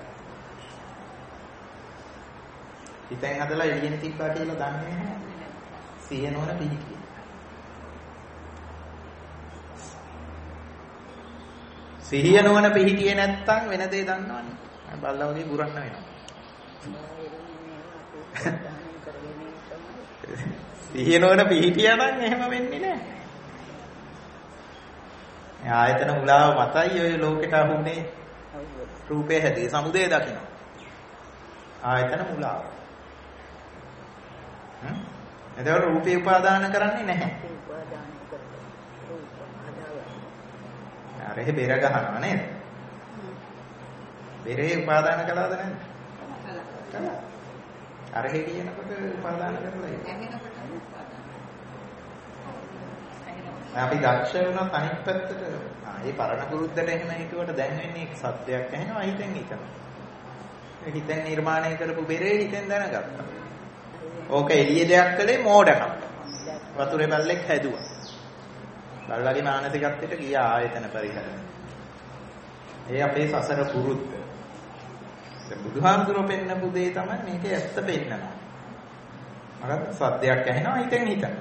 හිතෙන් හදලා එළියෙන් තිබ්බා කියලා දන්නේ නැහැ. සිහිය නොවන පිළිකිය. සිහිය නොවන පිළිකිය නැත්තම් වෙන දේ දන්නවනේ. බල්ලා වගේ බුරන්න වෙනවා. සිහිය නොවන පිළිකිය නම් එහෙම වෙන්නේ නැහැ. ආයතන මුලාව මතයි ඔය ලෝකෙට අහුනේ රූපේ හැදී සමුදය දකින්න. ආයතන මුලාව. හ්ම්? එතකොට රූපේ උපාදාන කරන්නේ නැහැ. අර එහෙ බෙර ගහනවා නේද? බෙරේ උපාදාන කළාද නැද්ද? කළා. අර එහෙ කියනකොට උපාදාන කරලා ඉන්නේ. අපි දක්ෂ වුණොත් අනිත් පැත්තට ආ ඒ පරණ පුරුද්දට එහෙම හිතුවට දැන් වෙන්නේ සත්‍යයක් ඇහෙනවා හිතෙන් හිතනවා. හිතෙන් නිර්මාණය කරපු බෙරේ හිතෙන් දැනගත්තා. ඕක එළිය දෙයක් කළේ මෝඩකම්. වතුරේ බල්ලෙක් හැදුවා. බල්ලාගේ මානසිකත්වයට ගියා ආයතන පරිහරණය. ඒ අපේ සසර පුරුද්ද. දැන් බුදුහාමුදුරුවෝ පෙන්නපු දේ තමයි මේකේ ඇත්ත පෙන්නනවා. මගත් සත්‍යයක් ඇහෙනවා හිතෙන් හිතනවා.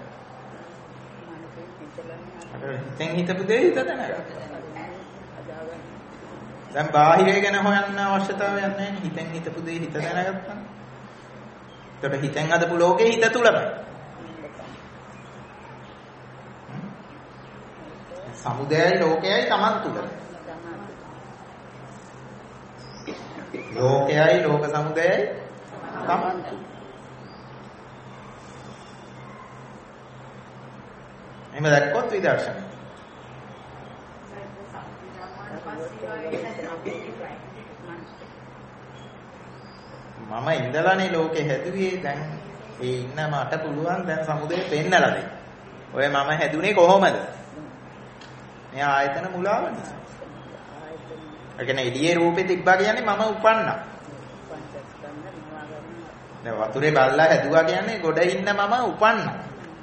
හිතෙන් හිතපු දේ හිත දැනගත්තා. දැන් බාහිරය ගැන හොයන්න අවශ්‍යතාවයක් නැහැ නේ. හිතෙන් හිතපු දේ හිත දැනගත්තා. එතකොට හිතෙන් හදපු ලෝකේ හිත තුලමයි. සමුදයයි ලෝකයයි Taman තුල. ලෝකයයි ලෝක සමුදයයි Taman තුල. එහෙම දැක්කොත් විදර්ශනය. මම ඉඳලානේ ලෝකේ හැදුවේ. දැන් ඒ ඉන්න මට පුළුවන් දැන් සමුදේ පෙන්නලා දෙන්න. ඔය මම හැදුනේ කොහොමද? මේ ආයතන මුලාව නිසා. ඒ කියන්නේ එළියේ රූපේ තිබ්බා කියන්නේ මම උපන්නා. දැන් වතුරේ බල්ලා හැදුවා කියන්නේ ගොඩ ඉන්න මම උපන්නා.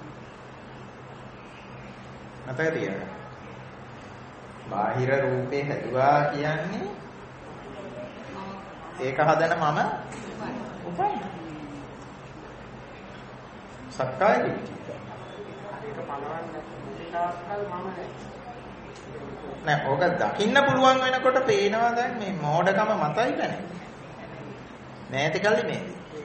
මතක තියාගන්න. බාහිර රූපේ හැදුවා කියන්නේ ඒක හදන මම උපන්නා. සක්කාය දිට්ඨිය. ඒක පලවන්නේ මුලින්දාස්කල් මම නෑ. ඕක දකින්න පුළුවන් වෙනකොට පේනවා දැන් මේ මෝඩකම මතයි බෑනේ. නැති කල්ලි මේ.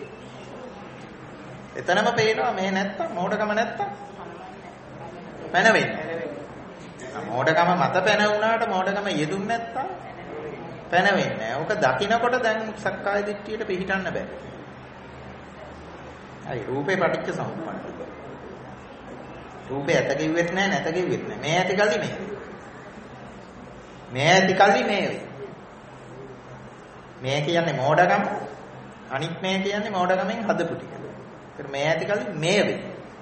එතනම පේනවා මේ නැත්තම් මෝඩකම නැත්තම් පැන වෙන්නේ. මෝඩකම මත පැන වුණාට මෝඩකම යෙදුන්නේ නැත්තම් පැන වෙන්නේ නෑ. ඕක දකින්නකොට දැන් සක්කාය දිට්ඨියට පිටින්න බෑ. අයි රූපේ පටිච්ච සමුප්පන්නයි. රූපේ ඇත කිව්වෙත් නෑ නැත කිව්වෙත් නෑ. මේ ඇති කල්ලි මේ. මේ ඇති කල්ලි මේ වේ. මේ කියන්නේ මෝඩකම. අනිත් මේ කියන්නේ මෝඩකමෙන් හදපු ටික. ඒත් මේ ඇති කල්ලි මේ වේ.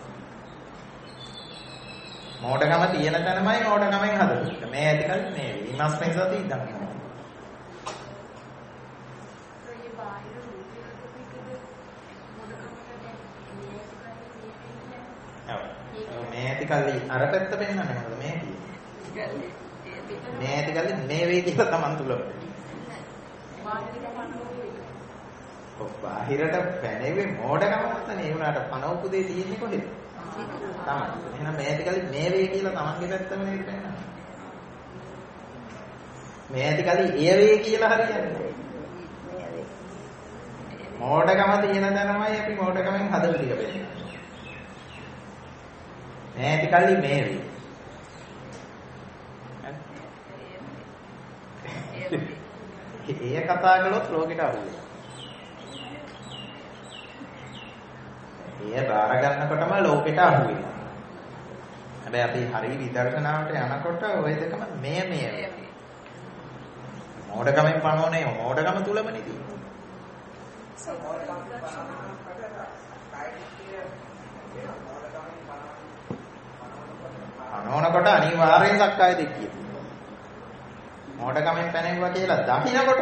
මෝඩකම තියෙන තැනමයි මෝඩකමෙන් හදපු ටික. මේ ඇති කල්ලි මේ වේ. ඊමස්මෙන් සති ඉඳන්. මේ ඇති කල්ලි අර පැත්ත පෙන්නන්නේ මොකද මේ කියන්නේ? මේ ඇති කල්ලි මේ වේ කියලා Taman තුල. බාහිරට පැනෙන්නේ මෝඩකම නැත්නම් ඒ වුණාට පනවපු දෙය තියෙන්නේ කොහෙද? Taman. එහෙනම් මේ ඇති කල්ලි මේ වේ කියලා Tamanගේ පැත්තම නේද පෙන්නන්නේ? මේ ඇති කල්ලි ඒ වේ කියලා හරියන්නේ. මෝඩකම තියෙන තැනමයි අපි මෝඩකමෙන් හදලා ටික වෙන්නේ. මේ ඇති කල්ලි මේ වේ. ඒ කතා කළොත් ලෝකෙට අහුවෙනවා. ඒ බාර ගන්නකොටම ලෝකෙට අහුවෙනවා. හැබැයි අපි හරි විදර්ශනාවට යනකොට ওই දෙකම මේ මේ වේ. මෝඩකමෙන් පනෝනේ මෝඩකම තුලම නෙදී. අනෝනකොට අනිවාර්යෙන් සක්කාය දිට්ඨිය. මෝඩකමෙන් පැනෙවුවා කියලා දකින්නකොට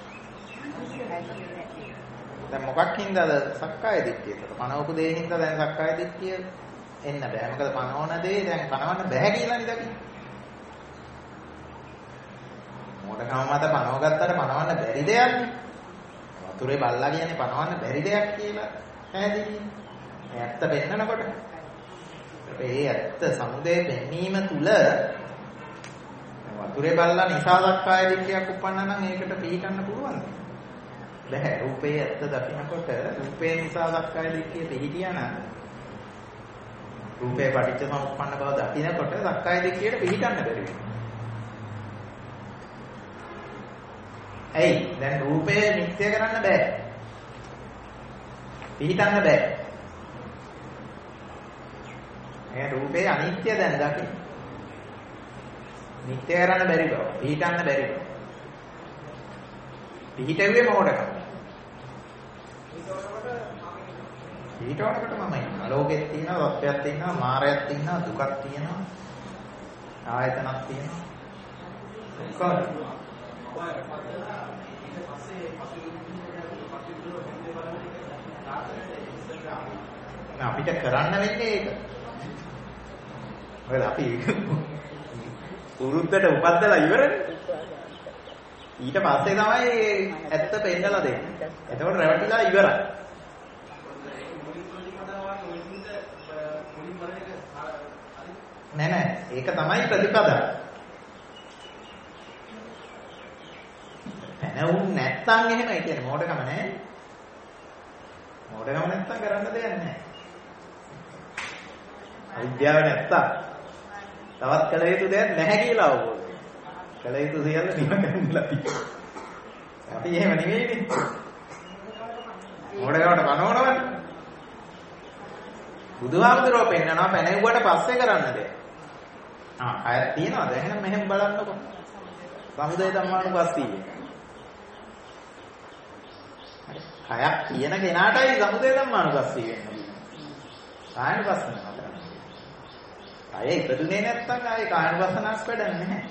දැන් මොකක් හින්දාද සක්කාය දිට්ඨිය? පනවපු දේ හින්දා දැන් සක්කාය දිට්ඨිය එන්න බෑ. මොකද පනවන දේ දැන් පනවන්න බෑ කියලානේ දකින්න. මෝඩකම මත පනව ගත්තට පනවන්න බැරි දෙයක් නේ. වතුරේ බල්ලා කියන්නේ පනවන්න බැරි දෙයක් කියලා පැහැදිලි. මේ ඇත්ත පෙන්නනකොට ඒ ඇත්ත සමුදය පෙන්වීම තුල වතුරේ බල්ලා නිසා සක්කාය දිට්ඨියක් උපන්න නම් ඒකට පිළිගන්න පුළුවන්ද? බැහැ. රූපේ ඇත්ත දකිනකොට රූපේ නිසා සක්කාය දිට්ඨිය පිළිගියා නම් රූපේ පටිච්ච සමුප්පන්න බව දකිනකොට සක්කාය දිට්ඨියට පිළිගන්න බැරි වෙනවා. ඇයි? දැන් රූපේ නිත්‍ය කරන්න බෑ. පිළිගන්න බෑ. මේ රූපේ අනිත්‍ය දැන් දකින්න. නිත්‍ය කරන්න බැරි බව, පිළිගන්න බැරි බව. පිළිටෙන්නේ මොකටද? පිළිටවනකොට මම ඉන්නවා. ලෝකෙත් තියෙනවා, සත්‍යයක් තියෙනවා, මායයක් තියෙනවා, දුකක් තියෙනවා, ආයතනක් තියෙනවා. කොහොමද? අපිට කරන්න වෙන්නේ ඒක. මොකද අපි උරුද්දට උපද්දලා ඉවරනේ. ඊට පස්සේ තමයි ඇත්ත පෙන්නලා දෙන්නේ. එතකොට රැවටිලා ඉවරයි. නෑ නෑ ඒක තමයි ප්‍රතිපදාව. නැවුම් නැත්තම් එහෙම ඒ කියන්නේ මෝඩකම නෑ. මෝඩකම නැත්තම් කරන්න දෙයක් නෑ. අවිද්‍යාව නැත්තම් තවත් කළ යුතු දෙයක් නැහැ කියලා අවබෝධ වෙනවා. කළ යුතු සියල්ල නිම කරන්නලා තියෙනවා. අපි එහෙම නෙවෙයිනේ. මොඩකවට කනවනවනේ. බුදුහාමුදුරුවෝ පෙන්නනවා පැනෙව්වට පස්සේ කරන්න දෙයක්. ආ අය තියනවාද? එහෙනම් මෙහෙම බලන්නකො. සමුදය ධම්මානුපස්සීය. කයක් කියන කෙනාටයි සමුදය ධම්මානුපස්සීය වෙන්නේ. කායනුපස්සන කරන්නේ. අය ඉපදුනේ නැත්තම් ආයේ කායනුපස්සනක් වැඩන්නේ නැහැ.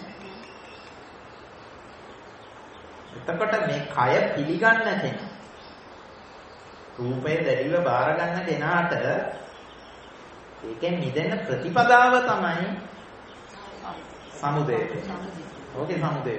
එතකොට මේ කය පිළිගන්න කෙනා රූපය දැඩිව බාර ගන්න කෙනාට ඒකෙන් මිදෙන්න ප්‍රතිපදාව තමයි සමුදය. ඕකේ සමුදය.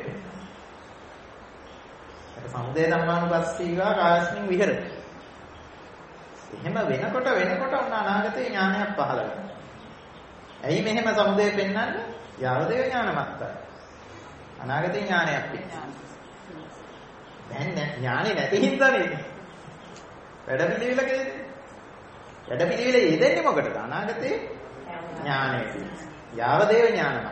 ඒක සමුදය ධම්මානුපස්සීවා කායස්මින් විහෙරති. එහෙම වෙනකොට වෙනකොට ඔන්න අනාගතේ ඥානයක් පහළ වෙනවා. ඇයි මෙහෙම සමුදය පෙන්වන්නේ? යාවදේව ඥානමත්තයි. අනාගතේ ඥානයක් පෙන්වනවා. දැන් ඥානෙ නැති හින්දා නේ. වැඩ පිළිවිල කියන්නේ. වැඩ පිළිවිල යෙදෙන්නේ මොකටද? අනාගතේ ඥානෙට. යාවදේව ඥානමත්.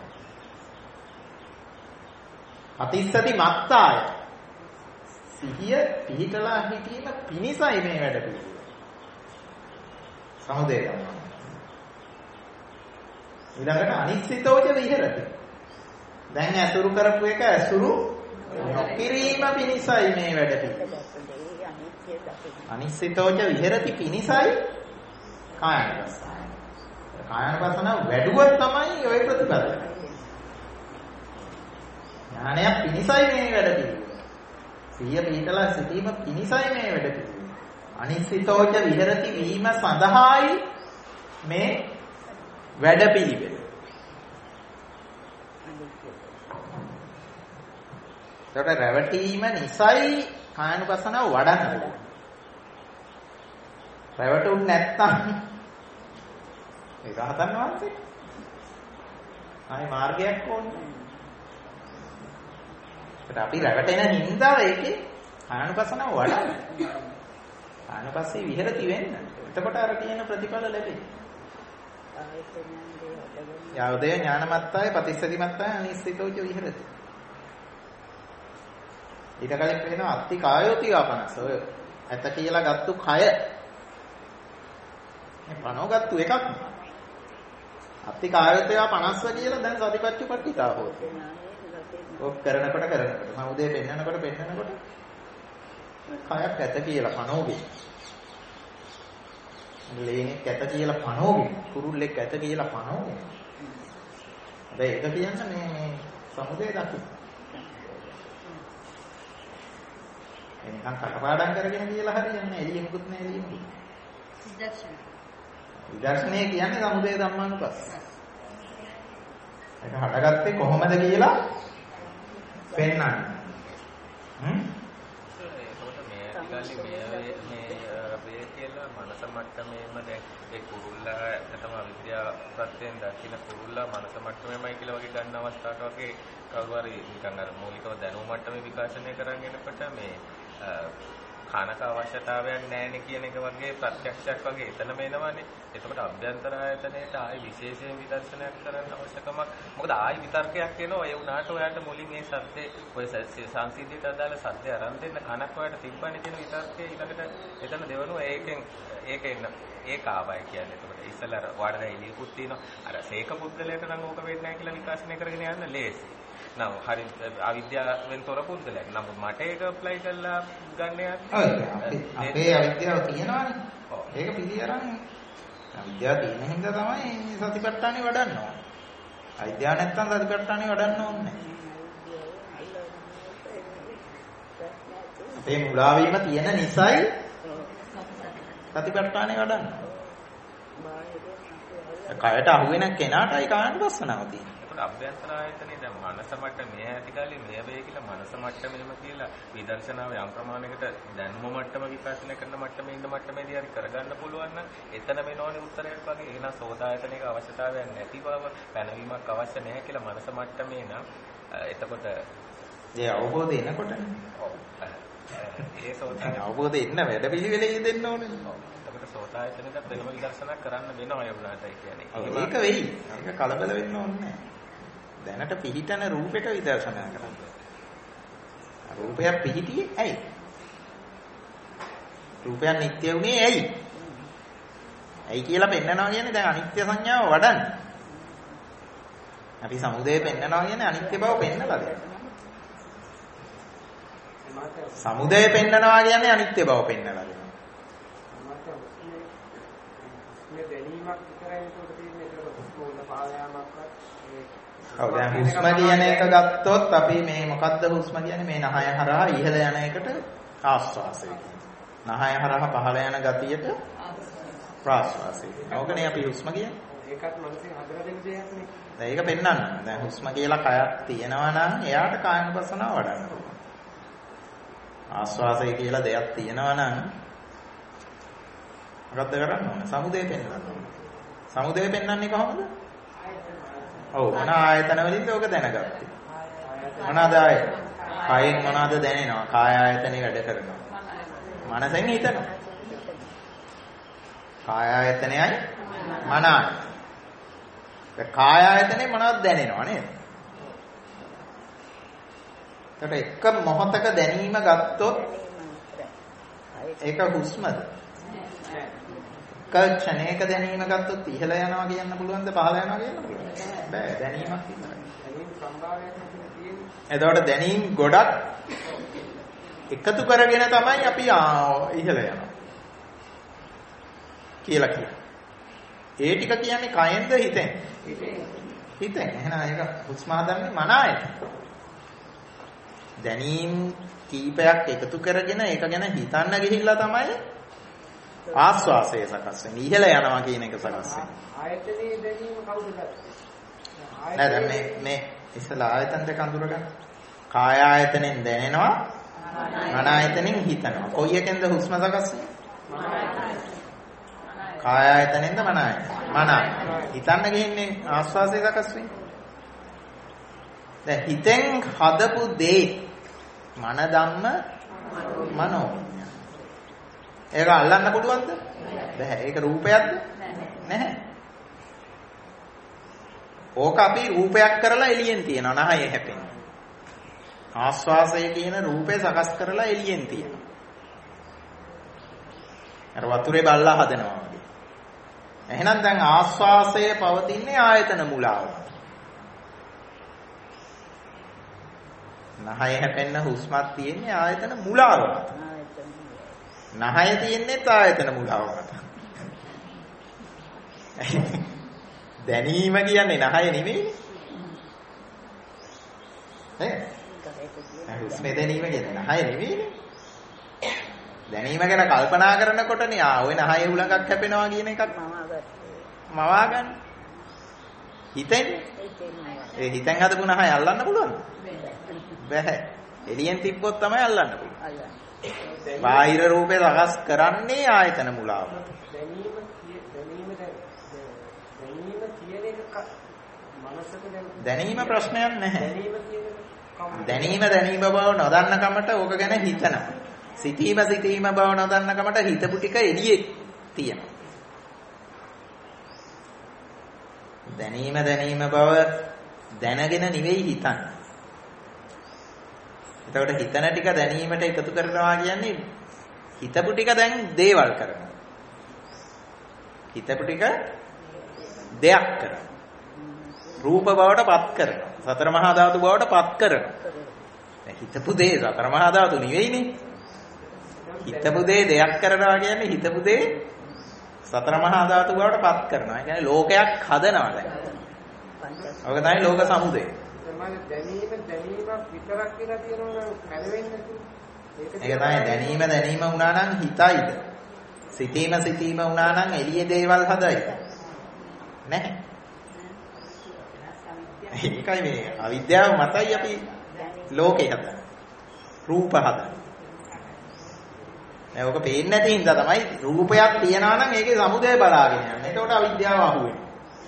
අතිස්සති මත්තාය. සිහිය පිහිටලා හිටීම පිණිසයි මේ වැඩ පිළිවිල. සමුදය ධම්ම. ඊළඟට අනිශ්චිතෝච විහෙරති. දැන් ඇසුරු කරපු එක ඇසුරු නොකිරීම පිණිසයි මේ වැඩ පිළිවිල. අනිශ්චිතෝච විහෙරති පිණිසයි කායනුපස්සන. කායනුපස්සන වැඩුවොත් තමයි ඔය ප්‍රතිපදාව. ඥානයක් පිණිසයි මේ වැඩ පිළිවිල. සිහිය පිටලා සිටීම පිණිසයි මේ වැඩ පිළිවිල. අනිශ්චිතෝච විහෙරති වීම සඳහායි මේ වැඩ පිළිවෙල. ඒකට රැවටීම නිසයි කායනුපස්සනාව වඩන්නේ. රැවටුන්නේ නැත්තම් ඒ රහතන් වහන්සේ ආයි මාර්ගයක් ඕනේ. ඒත් අපි රැවටෙන හින්දා ඒකේ කායනුපස්සනාව වඩන්නේ. කායනුපස්සේ විහෙරති වෙන්න. එතකොට අර කියන ප්‍රතිඵල ලැබෙන්නේ. යාවදේ ඥානමත්තාය පතිස්සති මත්තාය අනිශ්චිතෝච විහෙරති. ඊට කලින් කියනවා අත්ති කායෝති ආපනස. ඔය ඇත කියලා ගත්තු කය මේ පණව ගත්තු එකක්. අත්ති කායෝතේව පනස්ව කියලා දැන් සතිපට්ඨිපට්ඨිතා හොතේ. ඔක් කරනකොට කරනකොට සමුදේ පෙන්නනකොට පෙන්නනකොට කයක් ඇත කියලා පණෝගේ. ලේනෙක් ඇත කියලා පණෝගේ. කුරුල්ලෙක් ඇත කියලා පණෝගේ. හැබැයි ඒක කියන්නේ මේ මේ සමුදේ දකි. එනිකන් කටපාඩම් කරගෙන කියලා හරියන්නේ එළිය මුකුත් නෑ එළිය මුකුත්. විදර්ශනය. විදර්ශනය කියන්නේ සමුදය ධම්මානුපස්ස. ඒක හටගත්තේ කොහොමද කියලා පෙන්නන්න. හ්ම්? ඒකට මේ අතිගල්ලි මේ මේ අපේ කියලා මනස මට්ටමේම දැන් ඒ කුරුල්ලා ඇත්තටම අවිද්‍යාව ප්‍රත්‍යයෙන් දකින්න කුරුල්ලා මනස මට්ටමේමයි කියලා වගේ ගන්න අවස්ථාවට වගේ කවුරු හරි නිකන් අර මූලිකව දැනුම මට්ටමේ විකාශනය කරගෙන යනකොට මේ කානක අවශ්‍යතාවයක් නැහැනේ කියන එක වගේ ප්‍රත්‍යක්ෂයක් වගේ එතනම එනවනේ. එතකොට අභ්‍යන්තර ආයතනයේට ආයි විශේෂයෙන් විදර්ශනයක් කරන්න අවශ්‍යකමක්. මොකද ආයි විතර්කයක් එනවා. ඒ වුණාට ඔයාලට මුලින් මේ සද්දේ ඔය සංසිද්ධියට අදාළ සද්දේ අරන් දෙන්න කනක් ඔයාලට තිබ්බනේ කියන විතර්කයේ ඊළඟට එතන දෙවනුව ඒකෙන් ඒක එන්න ඒක ආවයි කියන්නේ. එතකොට ඉස්සෙල්ලා වඩන එළියකුත් තියෙනවා. අර සීක පුද්ගලයාට නම් ඕක වෙන්නේ නැහැ කියලා විකාශනය කරගෙන යන්න ලේසි. නම හරි අවිද්‍යාවෙන් තොර පුද්ගලයෙක්. නමුත් මට ඒක ඇප්ලයි කරලා ගන්න යන්නේ. අපේ අවිද්‍යාව තියෙනවානේ. ඒක පිළි අරන් අවිද්‍යාව තියෙන හින්දා තමයි සතිපට්ඨානෙ වඩන්න ඕනේ. අවිද්‍යාව නැත්තම් සතිපට්ඨානෙ වඩන්න ඕනේ නැහැ. අපේ මුලාවීම තියෙන නිසායි සතිපට්ඨානෙ වඩන්න. කයට අහු වෙන කෙනාටයි කායනුපස්සනාව තියෙන්නේ. අභ්‍යන්තර ආයතනේ දැන් මනස මට්ටම මේ ඇතිකාලේ මේ වේ කියලා මනස මට්ටමේම කියලා විදර්ශනාව යම් ප්‍රමාණයකට දැනුම මට්ටම විකාශනය කරන මට්ටමේ ඉන්න මට්ටමේදී හරි කරගන්න පුළුවන් නම් එතන වෙනෝනේ උත්තරයක් වගේ. එහෙනම් සෝදායතනයක අවශ්‍යතාවයක් නැති බව පැනවීමක් අවශ්‍ය නැහැ කියලා මනස මට්ටමේ නම් එතකොට ඒ අවබෝධය එනකොටනේ. ඔව්. ඒ සෝදාය අවබෝධය එන්න වැඩ පිළිවෙලේ දෙන්න ඕනේ. එතකොට සෝදායතනයක වෙනම විදර්ශනා කරන්න වෙනවා ඒ වුණාටයි කියන්නේ. ඒක වෙයි. ඒක කලබල වෙන්න ඕනේ නැහැ. දැනට පිහිටන රූපෙට විදර්ශනා කරන්න. රූපයක් පිහිටියේ ඇයි? රූපයක් නිට්ටය වුණේ ඇයි? ඇයි කියලා පෙන්නනවා කියන්නේ දැන් අනිත්‍ය සංඥාව වඩන්න. අපි සමුදය පෙන්නනවා කියන්නේ අනිත්‍ය බව පෙන්නලාද? සමුදය පෙන්නනවා කියන්නේ අනිත්‍ය බව පෙන්නලා දෙනවා. මේ දැනීමක් විතරයි උඩ තියෙන්නේ. ඒක හුස්ම වල පායාමක්වත් ඔව් දැන් හුස්ම කියන එක ගත්තොත් අපි මේ මොකද්ද හුස්ම කියන්නේ මේ නහය හරහා ඉහළ යන එකට ආශ්වාසය කියනවා. නහය හරහා පහළ යන ගතියට ප්‍රාශ්වාසය. ඕකනේ අපි හුස්ම කියන්නේ. ඒකත් මනසින් හදලා දෙන්න දෙයක් නේ. දැන් ඒක පෙන්වන්න. දැන් හුස්ම කියලා කයක් තියෙනවා නම් එයාට කායනුපස්සනාව වඩන්න පුළුවන්. ආශ්වාසය කියලා දෙයක් තියෙනවා නම් මොකද්ද කරන්න ඕනේ? සමුදය පෙන්වන්න ඕනේ. සමුදය පෙන්වන්නේ කොහොමද? ඔව් මොන ආයතන වලින්ද ඔක දැනගත්තේ? මොනවාද ආයතන? කයෙන් මොනවාද දැනෙනවා? කාය ආයතනේ වැඩ කරනවා. මනසෙන් හිතනවා. කාය ආයතනයයි මන ආයතනය. ඒ කාය ආයතනේ මොනවද දැනෙනවා නේද? එතකොට එක මොහොතක දැනීම ගත්තොත් ඒක හුස්මද? ක්ෂණයක දැනීම ගත්තොත් ඉහළ යනවා කියන්න පුළුවන්ද පහළ යනවා කියන්න පුළුවන්ද? බෑ දැනීමක් විතරයි. දැනීම සම්භාවයක් තියෙන්නේ. එතකොට දැනීම් ගොඩක් එකතු කරගෙන තමයි අපි ඉහළ යනවා කියලා කියන්නේ. ඒ ටික කියන්නේ කයෙන්ද හිතෙන්? හිතෙන්. එහෙනම් ඒක හුස්ම හදන්නේ මන ආයතන. දැනීම් කීපයක් එකතු කරගෙන ඒක ගැන හිතන්න ගිහිල්ලා තමයි ආස්වාසය සකස් වෙන්නේ. ඉහළ යනවා කියන එක සකස් වෙන්නේ. ආයතනයේ දැනීම කවුද ගත්තේ? නෑ දැන් මේ මේ ඉස්සලා ආයතන දෙක අඳුරගන්න. කාය ආයතනෙන් දැනෙනවා. මන ආයතනෙන් හිතනවා. කොයි එකෙන්ද හුස්ම සකස් වෙන්නේ? කාය ආයතනෙන්ද මන ආයතන? මන ආයතන. හිතන්න ගිහින්නේ ආස්වාසය සකස් වෙන්නේ. දැන් හිතෙන් හදපු දේ මන ධම්ම මනෝ. ඒක අල්ලන්න පුළුවන්ද? බැහැ. ඒක රූපයක්ද? නැහැ. ඕක අපි රූපයක් කරලා එළියෙන් තියනවා නහය හැපෙන්නේ. ආස්වාසය කියන රූපේ සකස් කරලා එළියෙන් තියනවා. අර වතුරේ බල්ලා හදනවා වගේ. එහෙනම් දැන් ආස්වාසය පවතින්නේ ආයතන මුලාව. නහය හැපෙන්න හුස්මක් තියෙන්නේ ආයතන මුලාව. නහය තියෙන්නේ ආයතන මුලාව මත. දැනීම කියන්නේ නහය නෙමෙයිනේ. ඈ හුස්මේ දැනීම කියන්නේ නහය නෙමෙයිනේ. දැනීම ගැන කල්පනා කරනකොටනේ ආ ඔය නහය උලඟක් හැපෙනවා කියන එකක් මවා ගන්න. හිතෙන් ඒ හිතෙන් හදපු නහය අල්ලන්න පුළුවන්ද? බැහැ. එළියෙන් තිබ්බොත් තමයි අල්ලන්න පුළුවන්. බාහිර රූපේ සකස් කරන්නේ ආයතන මුලාව. දැනීම දැනීම දැනීම කියන එක මනසට දැනීම ප්‍රශ්නයක් නැහැ. දැනීම කියන දැනීම දැනීම බව නොදන්න කමට ඕක ගැන හිතනවා. සිතීම සිතීම බව නොදන්න කමට හිතපු ටික එළියේ තියෙනවා. දැනීම දැනීම බව දැනගෙන නෙවෙයි හිතන්නේ. එතකොට හිතන ටික දැනීමට එකතු කරනවා කියන්නේ හිතපු ටික දැන් දේවල් කරනවා. හිතපු ටික දෙයක් කරනවා. රූප බවට පත් කරනවා. සතර මහා ධාතු බවට පත් කරනවා. දැන් හිතපු දේ සතර මහා ධාතු නෙවෙයිනේ. හිතපු දේ දෙයක් කරනවා කියන්නේ හිතපු දේ සතර මහා ධාතු බවට පත් කරනවා. ඒ කියන්නේ ලෝකයක් හදනවා දැන්. ඔක තමයි ලෝක සමුදය. දැනීම දැනීමක් විතරක් කියලා තියෙනවා නම් පැනවෙන්නේ ඒක තමයි දැනීම දැනීම වුණා නම් හිතයිද? සිතීම සිතීම වුණා නම් එළියේ දේවල් හදයිද? නැහැ. ඒකයි මේ අවිද්‍යාව මතයි අපි ලෝකේ හදන්නේ. රූප හදන්නේ. දැන් ඔක පේන්නේ නැති හින්දා තමයි රූපයක් තියනවා නම් ඒකේ සමුදය බලාගෙන යන්නේ. ඒකට අවිද්‍යාව අහුවෙන්නේ.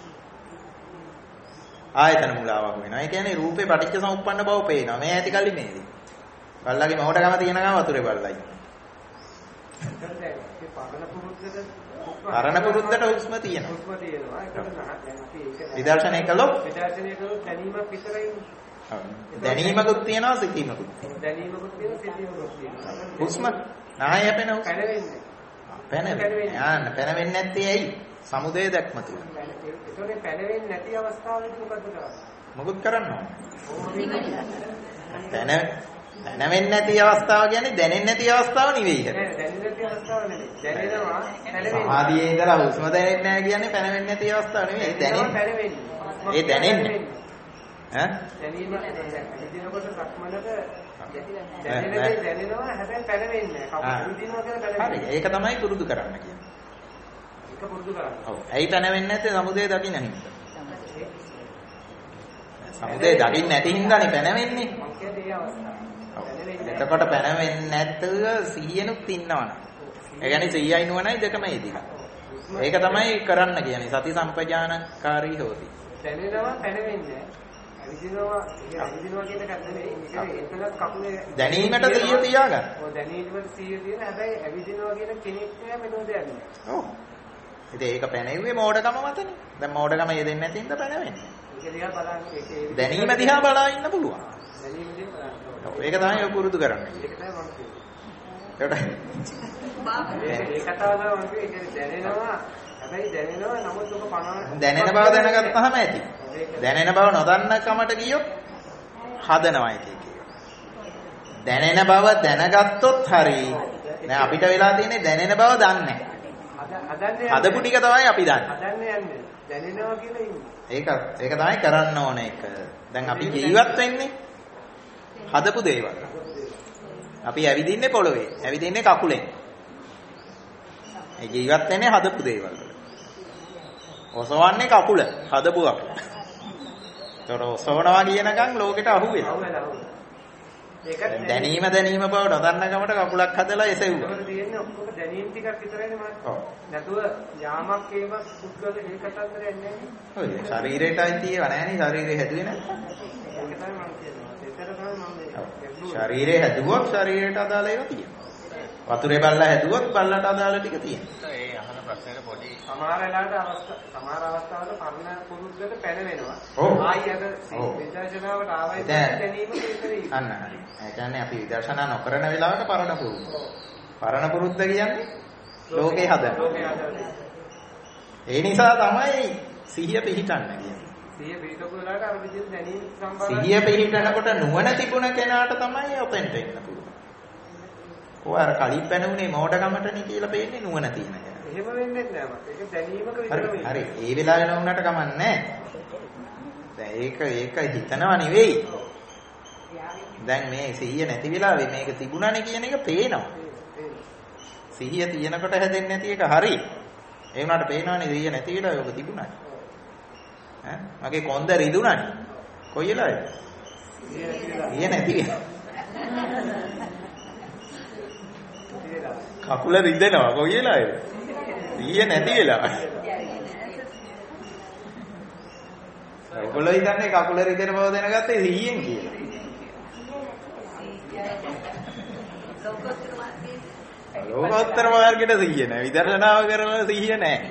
ආයතන මුලාව අහුවෙනවා. ඒ කියන්නේ රූපේ පටිච්ච සමුප්පන්න බව පේනවා. මේ ඇති කල්ලි මේදී. බල්ලාගේ මවට ගම තියෙන ගම වතුරේ බල්ලා ඉන්නවා. පරණ පුරුද්දට හුස්ම තියෙනවා. හුස්ම තියෙනවා. ඒකට දැන් අපි ඒක විදර්ශනය කළොත් විදර්ශනය කළොත් දැනීමක් විතරයි. දැනීමකුත් තියෙනවා සිතීමකුත් තියෙනවා. දැනීමකුත් තියෙනවා සිතීමකුත් තියෙනවා. හුස්ම නාය හැපෙන හුස්ම පැනවෙන්නේ. පැනවෙන්නේ. ආන්න පැනවෙන්නේ නැත්තේ ඇයි? සමුදය දැක්ම තුන. ඒතකොට පැනවෙන්නේ නැති අවස්ථාවේදී මොකද කරන්නේ? මොකුත් කරන්න ඕනේ. පැන පැනවෙන්නේ නැති අවස්ථාව කියන්නේ දැනෙන්නේ නැති අවස්ථාව නෙවෙයි. නෑ දැනෙන්නේ නැති අවස්ථාව නෙවෙයි. දැනෙනවා පැනවෙන්නේ. සමාධියේ ඉඳලා හුස්ම දැනෙන්නේ නැහැ කියන්නේ පැනවෙන්නේ නැති අවස්ථාව නෙවෙයි. දැනෙන්නේ. ඒ දැනෙන්නේ. ඈ? දැනීම ඇවිදිනකොට සක්මනක දැනෙන්නේ දැනෙනවා හැබැයි පැනවෙන්නේ නැහැ. ඇවිදිනවා කියලා පැනවෙන්නේ. හරි. ඒක තමයි පුරුදු කරන්න කියන්නේ. ඒක පුරුදු කරන්න. ඔව්. ඇයි පැනවෙන්නේ නැත්තේ? සමුදේ දකින්න හින්දා. සමුදේ දකින්න නැති හින්දානේ පැනවෙන්නේ. මම කියන්නේ ඒ අවස්ථාව. එතකොට පැනවෙන්නේ නැත්නම් සිහියෙනුත් ඉන්නවනේ. ඒ කියන්නේ සිහියයි නුවණයි දෙකම එදිලා. ඒක තමයි කරන්න කියන්නේ සති සම්පජානකාරී හොති. දැනෙනවා පැනවෙන්නේ. ඇවිදිනවා ඇවිදිනවා කියන එක නෙමෙයි. ඒක එතනත් කකුලේ දැනීමට සිහිය තියාගන්න. ඔව් දැනීමට සිහිය තියෙන හැබැයි ඇවිදිනවා කියන කෙනෙක් නෑ මෙතන දෙන්නේ. ඔව්. ඉතින් ඒක පැනෙන්නේ මෝඩකම මතනේ. දැන් මෝඩකම යෙදෙන්නේ නැති හින්දා පැනවෙන්නේ. ඒක දිහා බලන්න ඒකේ දැනීම දිහා බලා ඉන්න පුළුවන්. දැනීම දිහා බලන්න. ඒක තමයි ඔය පුරුදු කරන්නේ. ඒක තමයි මම කියන්නේ. ඒ කතාව තමයි මම කියන්නේ දැනෙනවා හැබැයි දැනෙනවා නමුත් ඔක පණ දැනෙන බව දැනගත්තාම ඇති. දැනෙන බව නොදන්න කමට ගියොත් හදනවා එක එක. දැනෙන බව දැනගත්තොත් හරි. දැන් අපිට වෙලා තියෙන්නේ දැනෙන බව දන්නේ නැහැ. හදපු ටික තමයි අපි දන්නේ. හදන්නේ යන්නේ. දැනෙනවා කියලා ඉන්නේ. ඒක ඒක තමයි කරන්න ඕන එක. දැන් අපි ජීවත් වෙන්නේ හදපු දේවල්. අපි ඇවිදින්නේ පොළවේ. ඇවිදින්නේ කකුලෙන්. ඒ ජීවත් වෙන්නේ හදපු දේවල් වල. ඔසවන්නේ කකුල. හදපු කකුල. ඒතර ඔසවනවා කියනකම් ලෝකෙට අහු වෙනවා. දැනීම දැනීම බව නොදන්න කමට කකුලක් හදලා එසෙව්වා. ඒක තියෙන්නේ ඔක්කොම දැනීම ටිකක් විතරයිනේ මාත්. ඔව්. නැතුව යාමක් ඒව පුද්ගල ඒ කතන්දරයක් නැහැ. ඔය ශරීරයට අයිති ඒවා නැහැනේ ශරීරය හැදුවේ නැත්නම්. ඒක තමයි මම කියන්නේ. ඒතර තමයි මම ශරීරය හැදුවොත් ශරීරයට අදාළ ඒවා තියෙනවා. වතුරේ බල්ලා හැදුවොත් බල්ලට අදාළ ටික තියෙනවා. ඒ අහන ප්‍රශ්නෙට පොඩි සමහර වෙලාවට අවස්ථා සමහර අවස්ථාවල පරණ පුරුද්දට පැනවෙනවා. ආයි අද විදර්ශනාවට ආවයි දැනීම විතරයි. අන්න හරි. ඒ කියන්නේ අපි විදර්ශනා නොකරන වෙලාවට පරණ පුරුද්ද. පරණ පුරුද්ද කියන්නේ ලෝකේ හදන. ලෝකේ හදන. ඒ නිසා තමයි සිහිය පිහිටන්න කියන්නේ. සිහිය පිහිටපු වෙලාවට අර විදිහට දැනීම සම්බන්ධ සිහිය පිහිටනකොට නුවණ තිබුණ කෙනාට තමයි ඔතෙන්ට එන්න පුළුවන්. ඔයාර කලින් පැනුනේ මෝඩකමටනේ කියලා පේන්නේ නුවණ තියෙන කෙනා. එහෙම වෙන්නේ නැහැ මට. ඒක දැනීමක විතරම ඉන්නේ. හරි. ඒ වෙලාවේ නොවුනට කමක් නැහැ. දැන් ඒක ඒක හිතනවා නෙවෙයි. දැන් මේ සිහිය නැති වෙලාවේ මේක තිබුණානේ කියන එක පේනවා. සිහිය තියෙනකොට හැදෙන්නේ නැති එක හරි. ඒ වුණාට පේනවනේ සිහිය නැති වෙලාවේ ඔබ තිබුණානේ. ඈ මගේ කොන්ද රිදුණානේ. කොයි වෙලාවේද? සිහිය නැති වෙලා. කකුල රිදෙනවා කොයි වෙලාවේද? සිහිය නැති වෙලා. ඔයගොල්ලෝ හිතන්නේ කකුල රිදෙන බව දැනගත්තේ සිහියෙන් කියලා. ලෝකෝත්තර මාර්ගයට සිහිය නැහැ. විදර්ශනාව කරන සිහිය නැහැ.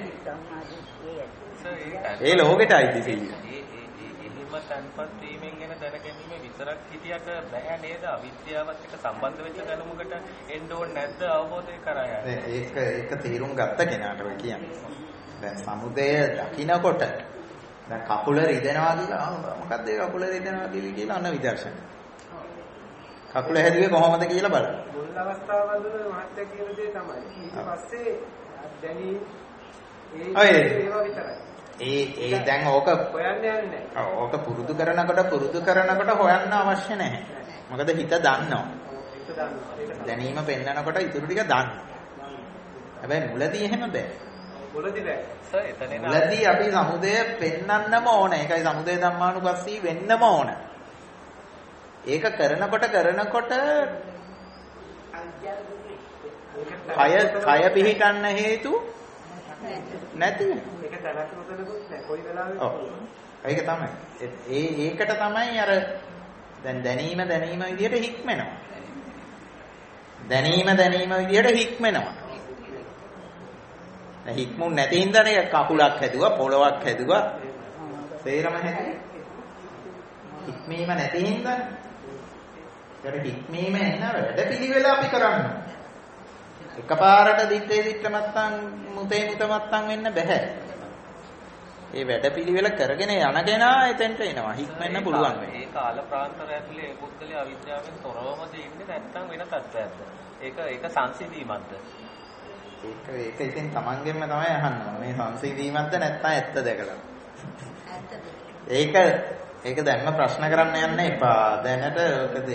ඒ ලෝකෙට අයිති සිහිය. එහෙම තන්පත් වීමෙන් ගැන දැනගැනීම විතරක් හිතියට බෑ නේද? අවිද්‍යාවත් එක්ක සම්බන්ධ වෙච්ච දැනුමකට එන්න ඕනේ නැද්ද අවබෝධය කරා යන්න? ඒක ඒක තීරුම් ගත්ත කෙනාට ඔය කියන්නේ. දැන් සමුදය දකින්නකොට දැන් කකුල රිදෙනවා කියලා මොකක්ද ඒ කකුල රිදෙනවා කියලා අන්න විදර්ශන. කකුල හැදුවේ කොහොමද කියලා බලන්න. මුල් අවස්ථාවවල මහත්ය කියන දේ තමයි. ඊට පස්සේ දැනීම ඒ ඒවා විතරයි. ඒ ඒ දැන් ඕක හොයන්න යන්නේ නැහැ. ඕක පුරුදු කරනකොට පුරුදු කරනකොට හොයන්න අවශ්‍ය නැහැ. මොකද හිත දන්නවා. හිත දන්නවා. දැනීම පෙන්නනකොට ඉතුරු ටික දන්නවා. හැබැයි මුලදී එහෙම බෑ. මුලදී බෑ. සර් එතන මුලදී අපි සමුදය පෙන්නන්නම ඕන. ඒකයි සමුදය ධම්මානුපස්සී වෙන්නම ඕන. ඒක කරනකොට කරනකොට කය කය පිහිටන්න හේතු නැති වෙනවා. ඒක තනක් උතනකුත් නැහැ. කොයි වෙලාවෙත් ඔව්. ඒක තමයි. ඒ ඒකට තමයි අර දැන් දැනීම දැනීම විදියට හික්මෙනවා. දැනීම දැනීම විදියට හික්මෙනවා. දැන් හික්මුන් නැති හින්දානේ කකුලක් හැදුවා, පොළවක් හැදුවා. තේරම හැදුවේ. හික්මීම නැති හින්දානේ. ඒකට හික්මීම එන්න වැඩපිළිවෙල අපි කරන්නේ. එකපාරට දිත්තේ දිත්ත මත්තන් මුතේ මුත මත්තන් වෙන්න බෑ. ඒ වැඩපිළිවෙල කරගෙන යන කෙනා එතෙන්ට එනවා. හික්මෙන්න පුළුවන් වෙනවා. ඒ කාල ප්‍රාන්තර ඇතුලේ ඒ පුද්ගලයා අවිද්‍යාවෙන් තොරවම දෙන්නේ නැත්නම් වෙන තත්ත්වයක්ද? ඒක ඒක සංසිඳීමක්ද? ඒක ඒක ඉතින් තමන්ගෙන්ම තමයි අහන්න. මේ සංසිඳීමක්ද නැත්නම් ඇත්ත දැකලා. ඒක ඒක දැන්ම ප්‍රශ්න කරන්න යන්න එපා. දැනට ඔකද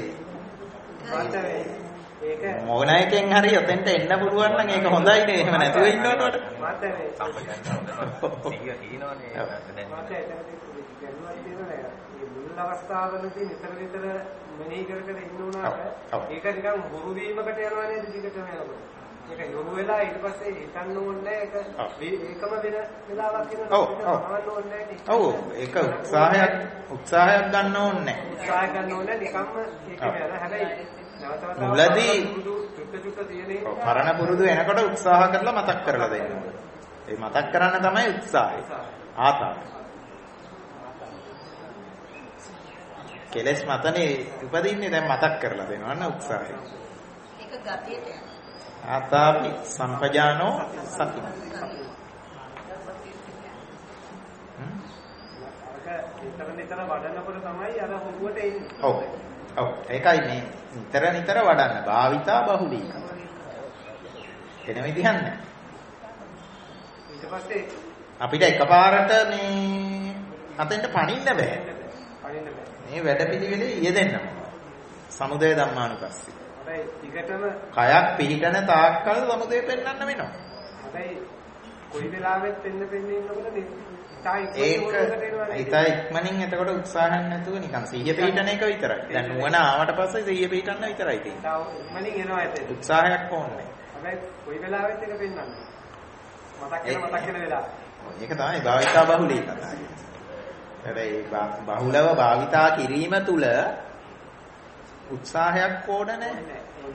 ඒක මොනයිකෙන් හරි ඔතෙන්ට එන්න පුළුවන් නම් ඒක හොඳයි නේ. එහෙම නැතුව ඉන්නවට මාත් මේ සම්පජන්‍ය තියෙනවනේ. මුල් අවස්ථාවලදී නිතර නිතර මෙනෙහි කර කර ඉන්න උනාට ඒක නිකන් හුරු වීමකට යනවා නේද දිගටම යනකොට. ඒක යොමු වෙලා ඊට පස්සේ හිතන්න ඕනේ ඒක ඒකම වෙන වෙලාවක් ඔව් ඔව් ඒක උත්සාහයක් උත්සාහයක් ගන්න ඕනේ. උත්සාහ ගන්න ඕනේ නිකම්ම ඒකම යන හැබැයි මුලදී පරණ පුරුදු එනකොට උත්සාහ කරලා මතක් කරලා දෙන්න ඕනේ. ඒ මතක් කරන්න තමයි උත්සාහය. ආතාව. කෙලස් මතනේ උපදින්නේ දැන් මතක් කරලා දෙනවා න උත්සාහය. ඒක ගතියට යනවා. ආතාපි සම්පජානෝ සති. නිතර නිතර වඩනකොට තමයි අර හොරුවට එන්නේ. ඔව්. ඔව් ඒකයි මේ නිතර නිතර වඩන්න. භාවිතා බහුලීක. එන විදිහක් නැහැ. ඊට පස්සේ අපිට එකපාරට මේ අතෙන්ට පණින්න බෑ. පණින්න බෑ. මේ වැඩපිළිවෙලේ යෙදෙන්න ඕන. සමුදය ධම්මානුපස්සී. හැබැයි ටිකටම කයක් පිළිටන තාක්කල් සමුදය පෙන්වන්න වෙනවා. හැබැයි කොයි වෙලාවෙත් පෙන්න පෙන්න ඉන්නකොට ඒක හිතා ඉක්මනින් එතකොට උත්සාහයක් නැතුව නිකන් සිහිය පිළිටන එක විතරයි. දැන් නුවණ ආවට පස්සේ සිහිය පිළිටන්න විතරයි තියෙන්නේ. ඉක්මනින් එනවා ඇත්තට. උත්සාහයක් ඕනේ. හැබැයි කොයි වෙලාවෙත් එක පෙන්වන්න. මතක් වෙන මතක් වෙන වෙලාව. ඒක තමයි භාවිතා බහුලී කතාව. හැබැයි බහුලව භාවිතා කිරීම තුල උත්සාහයක් ඕන නැහැ.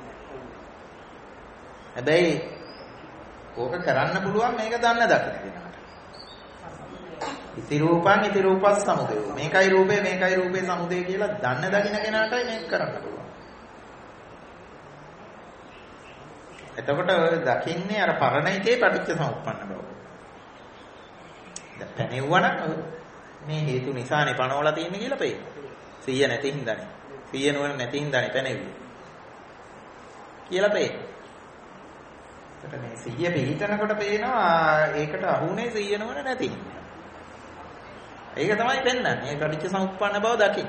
හැබැයි ඕක කරන්න පුළුවන් මේක දන්න දකින්න කෙනාට. ඉති රූපං ඉති රූපස් සමුදය. මේකයි රූපේ මේකයි රූපේ සමුදය කියලා දන්න දකින්න කෙනාටයි මේක කරන්න පුළුවන්. එතකොට ඔය දකින්නේ අර පරණ එකේ පටිච්ච සමුප්පන්න බව. දැන් පැනෙවුවනම් මේ හේතු නිසානේ පනවලා තියෙන්නේ කියලා පේනවා. සිහිය නැති හින්දානේ. සිහිය නුවණ නැති හින්දානේ පැනෙන්නේ. කියලා පේනවා. එතකොට මේ සිහිය පිළිතනකොට පේනවා ඒකට අහුනේ සිහිය නුවණ නැති හින්දා. ඒක තමයි පෙන්වන්නේ. මේ පටිච්ච සමුප්පන්න බව දකින්න.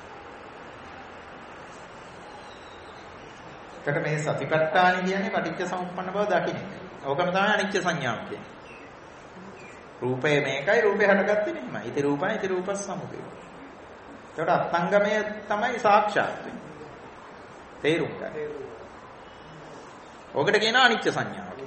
එතකොට මේ සතිපට්ඨාන කියන්නේ පටිච්ච සමුප්පන්න බව දකින්න. ඕකම තමයි අනිච්ච සංඥාව කියන්නේ. රූපය මේකයි රූපේ හටගත්තේ නෙමෙයි. ඉති රූපයි ඉති රූපස් සමුදය. එතකොට අත්ංගමය තමයි සාක්ෂාත් වෙන්නේ. තේරුම් ගන්න. ඕකට කියනවා අනිච්ච සංඥාව.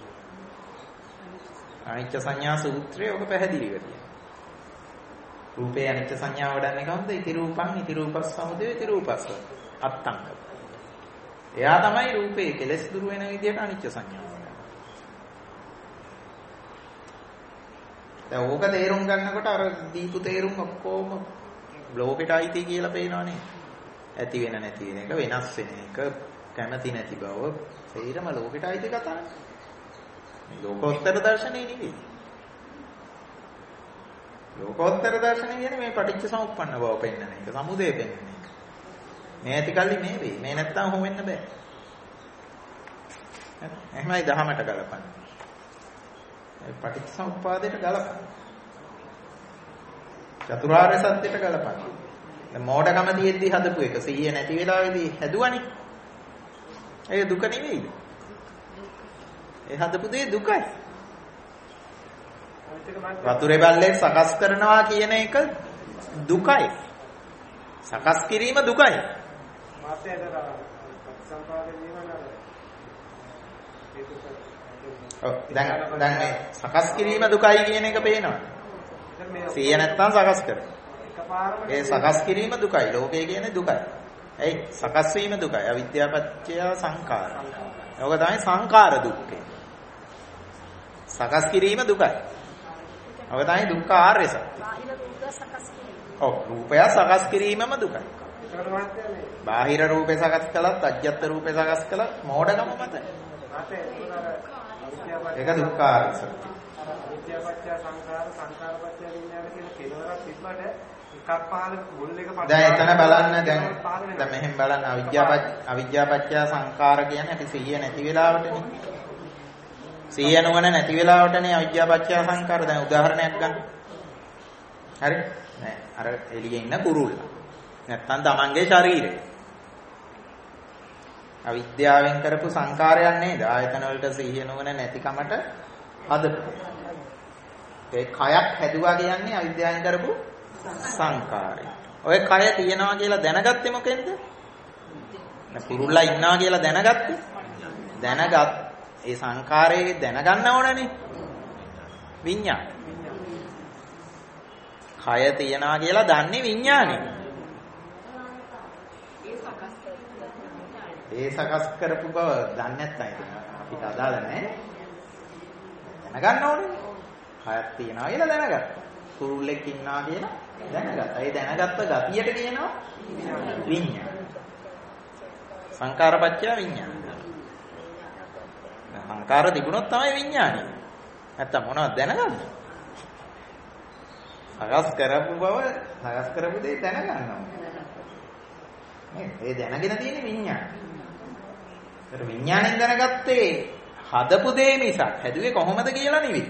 අනිච්ච සංඥා සූත්‍රයේ ඕක පැහැදිලි වෙනවා. රූපේ අනිච්ච සංඥාව වඩන්නේ කොහොමද? ඉති රූපං ඉති රූපස් සමුදය ඉති රූපස්ස අත්තංග. එයා තමයි රූපේ කෙලස් දුරු වෙන විදිහට අනිච්ච සංඥාව වඩන්නේ. දැන් ඕක තේරුම් ගන්නකොට අර දීපු තේරුම් ඔක්කොම ලෝකෙට අයිති කියලා පේනවනේ. ඇති වෙන නැති වෙන එක, වෙනස් වෙන එක, කැමැති නැති බව, සේරම ලෝකෙට අයිති කතාවක්. ලෝකෝත්තර දර්ශනේ නෙවෙයි. ලෝකෝත්තර දර්ශනය කියන්නේ මේ පටිච්ච සමුප්පන්න බව පෙන්වන එක, සමුදය පෙන්වන එක. මේ ඇති කල්ලි මේ වෙයි. මේ නැත්තම් හොම වෙන්න බෑ. එහෙමයි දහමට ගලපන්නේ. ඒ පටිච්ච සමුප්පාදයට ගලපන්නේ. චතුරාර්ය සත්‍යයට ගලපන්නේ. දැන් මෝඩකම තියෙද්දි හදපු එක සිහිය නැති වෙලාවේදී හැදුවනේ. ඒක දුක නෙවෙයිද? ඒ හදපු දේ දුකයි. වතුරේ බල්ලෙක් සකස් කරනවා කියන එක දුකයි. සකස් කිරීම දුකයි. ඔව් දැන් දැන් මේ සකස් කිරීම දුකයි කියන එක පේනවා. සිය නැත්තම් සකස් කරනවා. ඒ සකස් කිරීම දුකයි. ලෝකය කියන්නේ දුකයි. එයි සකස් වීම දුකයි. අවිද්‍යාපච්චය සංඛාර. ඒක තමයි සංඛාර දුක්ඛය. සකස් කිරීම දුකයි. ඔක තමයි දුක්ඛ ආර්ය සත්‍ය. ඔව් රූපය සකස් කිරීමම දුකයි. බාහිර රූපේ සකස් කළත් අජ්ජත් රූපේ සකස් කළත් මෝඩකම මත. ඒක දුක්ඛ ආර්ය සත්‍ය. අවිද්‍යාපච්චය සංඛාර සංඛාරපච්චය එකක් පහළ මුල් එක පටන් දැන් එතන බලන්න දැන් දැන් මෙහෙම බලන්න අවිද්‍යාපච්ච අවිද්‍යාපච්චය සංඛාර කියන්නේ අපි සිහිය නැති වෙලාවටනේ. සිහිය නොවන නැති වෙලාවටනේ අවිද්‍යාපච්චය සංඛාර. දැන් උදාහරණයක් ගන්න. හරි? නෑ අර එළියේ ඉන්න කුරුල්ල. නැත්තම් තමන්ගේ ශරීරය. අවිද්‍යාවෙන් කරපු සංඛාරයක් නේද? ආයතන වලට සිහිය නොවන නැතිකමට හදපු. ඒ කයක් හැදුවා කියන්නේ අවිද්‍යාවෙන් කරපු සංඛාරය. ඔය කය තියනවා කියලා දැනගත්තේ මොකෙන්ද? කුරුල්ලා ඉන්නවා කියලා දැනගත්තේ. දැනගත් ඒ සංඛාරයේ දැනගන්න ඕනනේ. විඤ්ඤාණ. කය තියනවා කියලා දන්නේ විඤ්ඤාණය. ඒ සකස් කරපු බව දන්නේ නැත්නම් අපිට අදාළ නැහැ. දැනගන්න ඕනේ. කයක් තියනවා කියලා දැනගත්තා. කුරුල්ලෙක් ඉන්නවා කියලා දැනගත්තා. ඒ දැනගත්ත ගතියට කියනවා විඤ්ඤාණ. සංඛාරපච්චය විඤ්ඤාණ. සංඛාර තිබුණොත් තමයි විඤ්ඤාණය. නැත්තම් මොනවද දැනගන්නේ? සකස් කරපු බව, සකස් කරපු දේ දැනගන්නවා. නේද? ඒ දැනගෙන තියෙන්නේ විඤ්ඤාණය. ඒතර විඤ්ඤාණයෙන් දැනගත්තේ හදපු දේ මිසක් හැදුවේ කොහොමද කියලා නෙවෙයි.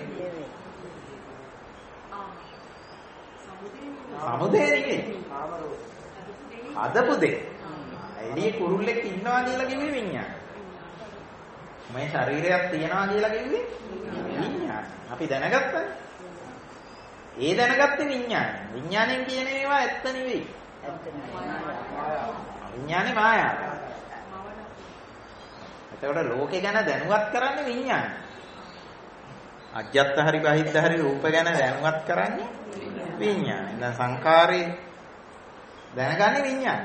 සමුදේ නෙවෙයි. හදපු දේ. එළියේ කුරුල්ලෙක් ඉන්නවා කියලා කිව්වේ විඤ්ඤාණය. මේ ශරීරයක් තියනවා කියලා කිව්වේ විඤ්ඤාණය. අපි දැනගත්තා. ඒ දැනගත්තේ විඤ්ඤාණය. විඤ්ඤාණයෙන් කියන ඒවා ඇත්ත නෙවෙයි. ඇත්ත නෙවෙයි. විඤ්ඤාණේ මායාව. එතකොට ලෝකේ ගැන දැනුවත් කරන්නේ විඤ්ඤාණය. අජ්ජත් හරි බහිද්ද හරි රූප ගැන දැනුවත් කරන්නේ විඤ්ඤාණය. දැන් සංඛාරේ දැනගන්නේ විඤ්ඤාණය.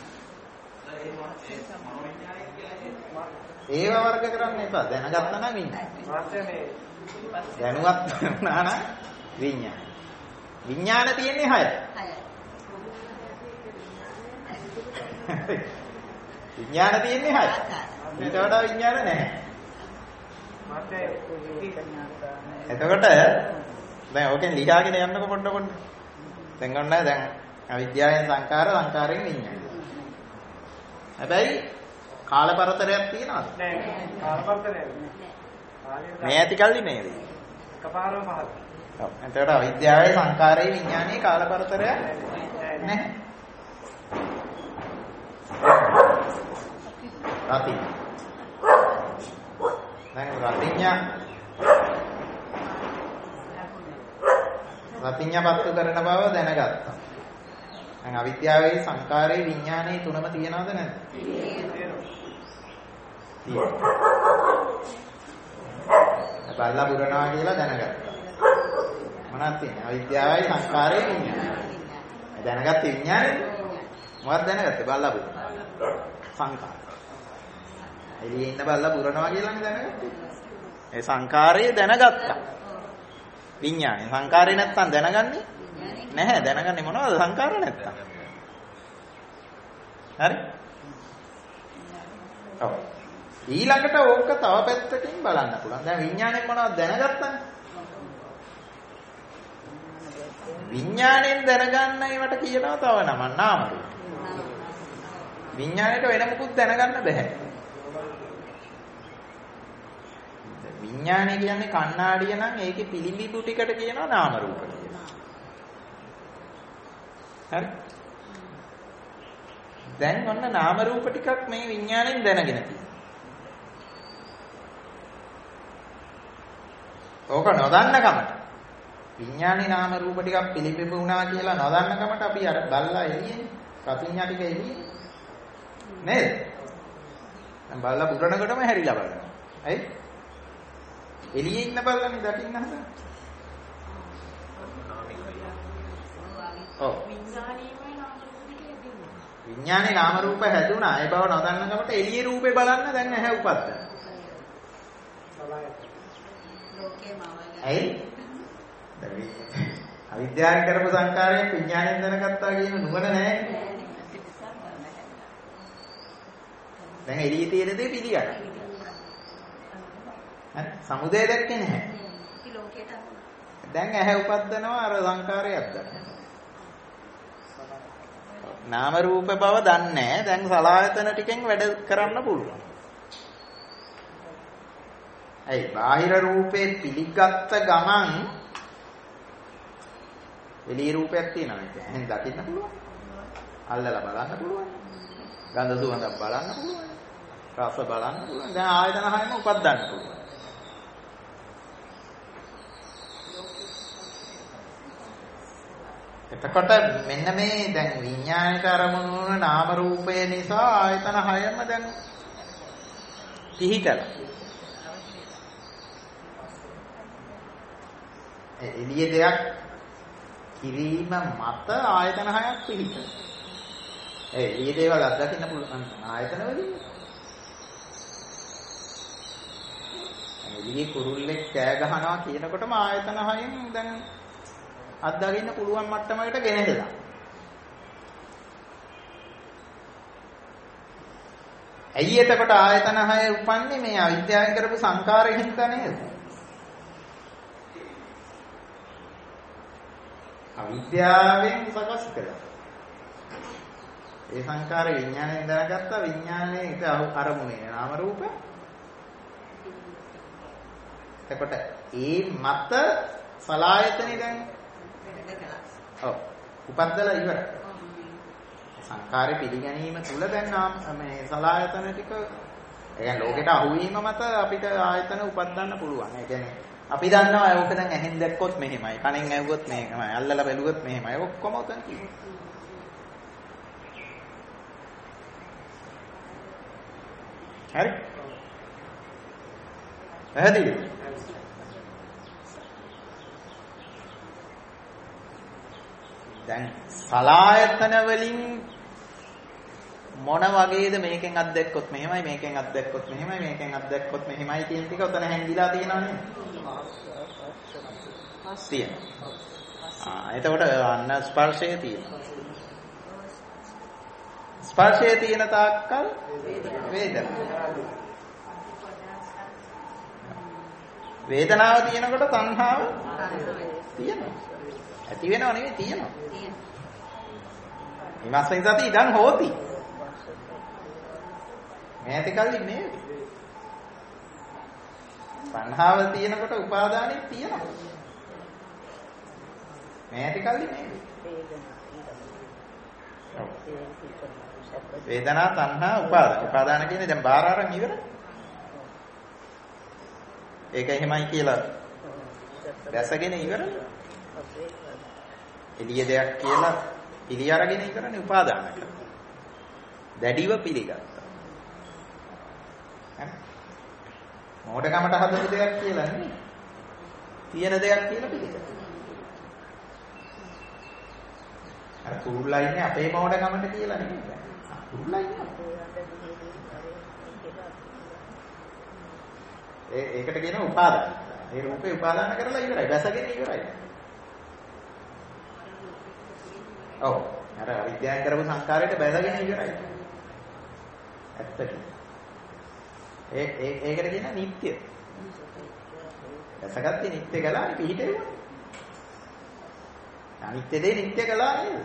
ඒව වර්ග කරන්න එපා. දැනගත්තා නම් විඤ්ඤාණය. දැනුවත් වුණා නම් විඤ්ඤාණය. විඤ්ඤාණ තියෙන්නේ හය. විඤ්ඤාණ තියෙන්නේ හය. ඊට වඩා විඤ්ඤාණ නැහැ. එතකොට දැන් ඕකෙන් ලියාගෙන යන්නකො පොඩ පොඩ. දැන් ගන්න දැන් අවිද්‍යාවෙන් සංකාර සංකාරයෙන් විඤ්ඤාණය. හැබැයි කාලපරතරයක් තියෙනවද? නැහැ. කාලපරතරයක් නැහැ. මේ ඇති කල්ලි නේද? එකපාරම පහළ. ඔව්. එතකොට අවිද්‍යාවේ සංකාරයේ විඤ්ඤාණයේ කාලපරතරයක් නැහැ. රති. දැන් රතිඤ්ඤා රතිඤ්ඤා පත්තු කරන බව දැනගත්තා. දැන් අවිද්‍යාවේ සංකාරයේ විඤ්ඤාණයේ තුනම තියනවද නැද්ද? තියෙනවා. බලලා පුරනවා කියලා දැනගත්තා. මොනවද තියෙන්නේ? අවිද්‍යාවයි සංකාරයේ විඤ්ඤාණය. දැනගත්තේ විඤ්ඤාණය. මොකක්ද දැනගත්තේ? බලලා පුරන. සංකාර. එළියේ ඉන්න බලලා පුරනවා කියලානේ දැනගත්තේ. ඒ සංකාරයේ දැනගත්තා. විඤ්ඤාණය. සංකාරේ නැත්තම් දැනගන්නේ නැහැ. දැනගන්නේ මොනවද? සංකාර නැත්තම්. හරි? ඔව්. ඊළඟට ඕක තව පැත්තකින් බලන්න පුළුවන්. දැන් විඤ්ඤාණයෙන් මොනවද දැනගත්තනේ? විඤ්ඤාණයෙන් දැනගන්න ඒවට කියනවා තව නම නාම රූප. විඤ්ඤාණයට වෙන මොකුත් දැනගන්න බෑ. විඤ්ඤාණය කියන්නේ කණ්ණාඩිය නම් ඒකේ පිළිඹු ටිකට කියනවා නාම රූප කියලා. හරි? දැන් ඔන්න නාම රූප ටිකක් මේ විඤ්ඤාණයෙන් දැනගෙන තියෙනවා. ඕක නොදන්න කමට විඥානේ නාම රූප ටිකක් පිළිබිඹු වුණා කියලා නොදන්න කමට අපි අර බල්ලා එළියේ ප්‍රතිඥා ටික එළියේ නේද? දැන් බල්ලා පුරණකොටම හැරිලා බලනවා. ඇයි? එළියේ ඉන්න බල්ලානේ දකින්න හදන්නේ. ඔව්. විඥානේ නාම රූප හැදුණා. ඒ බව නොදන්න කමට එළියේ රූපේ බලන්න දැන් නැහැ උපද්දන. ඇයි? අවිද්‍යාවෙන් කරපු සංකාරයෙන් විඥාණයෙන් දැනගත්තා කියන නුවණ නැහැ. දැන් එළියේ තියෙන දේ පිළිගන්න. හරි? සමුදය දැක්කේ නැහැ. දැන් ඇහැ උපද්දනවා අර සංකාරයක් ගන්න. නාම රූප බව දන්නේ දැන් සලආයතන ටිකෙන් වැඩ කරන්න පුළුවන්. ඇයි බාහිර රූපේ පිළිගත්ත ගමන් එළිය රූපයක් තියෙනවා නේද? එහෙන් දකින්න පුළුවන්. අල්ලලා බලන්න පුළුවන්. ගන්ධ සුවඳක් බලන්න පුළුවන්. රස බලන්න පුළුවන්. දැන් ආයතන හයම උපදින්න පුළුවන්. එතකොට මෙන්න මේ දැන් විඥානික අරමුණු වන නාම රූපය නිසා ආයතන හයම දැන් පිහිටලා. එළිය දෙයක් කිරීම මත ආයතන හයක් පිහිටන. ඒ එළිය දේවල් අත්දකින්න පුළුවන් ආයතන වලින්. එළියේ කුරුල්ලෙක් කෑ ගහනවා කියනකොටම ආයතන හයෙන් දැන් අත්දකින්න පුළුවන් මට්ටමකට ගෙනෙදලා. ඇයි එතකොට ආයතන හය උපන්නේ මේ අවිද්‍යාවෙන් කරපු සංකාරයෙන් හින්දා නේද? අවිද්‍යාවෙන් සකස් කළා. ඒ සංකාරය විඥාණයෙන් දැනගත්තා විඥානයේ ඒක අරමුණේ නාම රූප. එතකොට ඒ මත සලායතනෙ දැන් ඔව් උපද්දලා ඉවරයි. සංකාරය පිළිගැනීම තුල දැන් නාම මේ සලායතන ටික ඒ කියන්නේ ලෝකෙට අහුවීම මත අපිට ආයතන උපදින්න පුළුවන්. ඒ කියන්නේ අපි දන්නවා ඒක දැන් ඇහෙන් දැක්කොත් මෙහෙමයි, කනෙන් ඇහුවොත් මේකමයි, අල්ලලා බැලුවොත් මෙහෙමයි. ඔක්කොම උතන් කියනවා. හරි? පැහැදිලිද? දැන් සලායතන වලින් මොන වගේද මේකෙන් අත්දැක්කොත් මෙහෙමයි, මේකෙන් අත්දැක්කොත් මෙහෙමයි, මේකෙන් අත්දැක්කොත් මෙහෙමයි කියන ටික උතන හැංගිලා තියෙනවා නේද? තියෙනවා. ආ එතකොට අන්න ස්පර්ශයේ තියෙනවා. ස්පර්ශයේ තියෙන තාක්කල් වේදනාව. වේදනාව තියෙනකොට තණ්හාව තියෙනවා. ඇති වෙනව නෙවෙයි තියෙනවා. ඊමස්සෙන් සති ඉඳන් හොති. මේති කල්ලි මේ. තණ්හාව තියෙනකොට උපාදානෙ තියෙනවා. මේති කල්ලි මේ. වේදනා තණ්හා උපාදාන. උපාදාන කියන්නේ දැන් බාර අරන් ඉවරයි. ඒක එහෙමයි කියලා දැසගෙන ඉවරයි. එළිය දෙයක් කියලා පිළි අරගෙන ඉවරනේ උපාදාන කරලා. දැඩිව පිළිගත්තා. හරි. මොඩකමට හදපු දෙයක් කියලා නෙමෙයි. තියෙන දෙයක් කියලා පිළිගත්තා. අර කුරුල්ලා ඉන්නේ අපේ මොඩකමට කියලා නෙමෙයි. කුරුල්ලා ඉන්නේ. ඒ ඒකට කියන උපාදාන. ඒ රූපේ උපාදාන කරලා ඉවරයි. දැසගෙන ඉවරයි. ඔව්. අර අවිද්‍යාවෙන් කරපු සංකාරයට බැඳගෙන ඉවරයි. ඇත්තට. ඒ ඒ ඒකට කියන නිට්ටය. දැසගත්තේ නිට්ටය කළා පිහිටෙව්වා. අනිත්‍ය දේ නිට්ටය කළා නේද?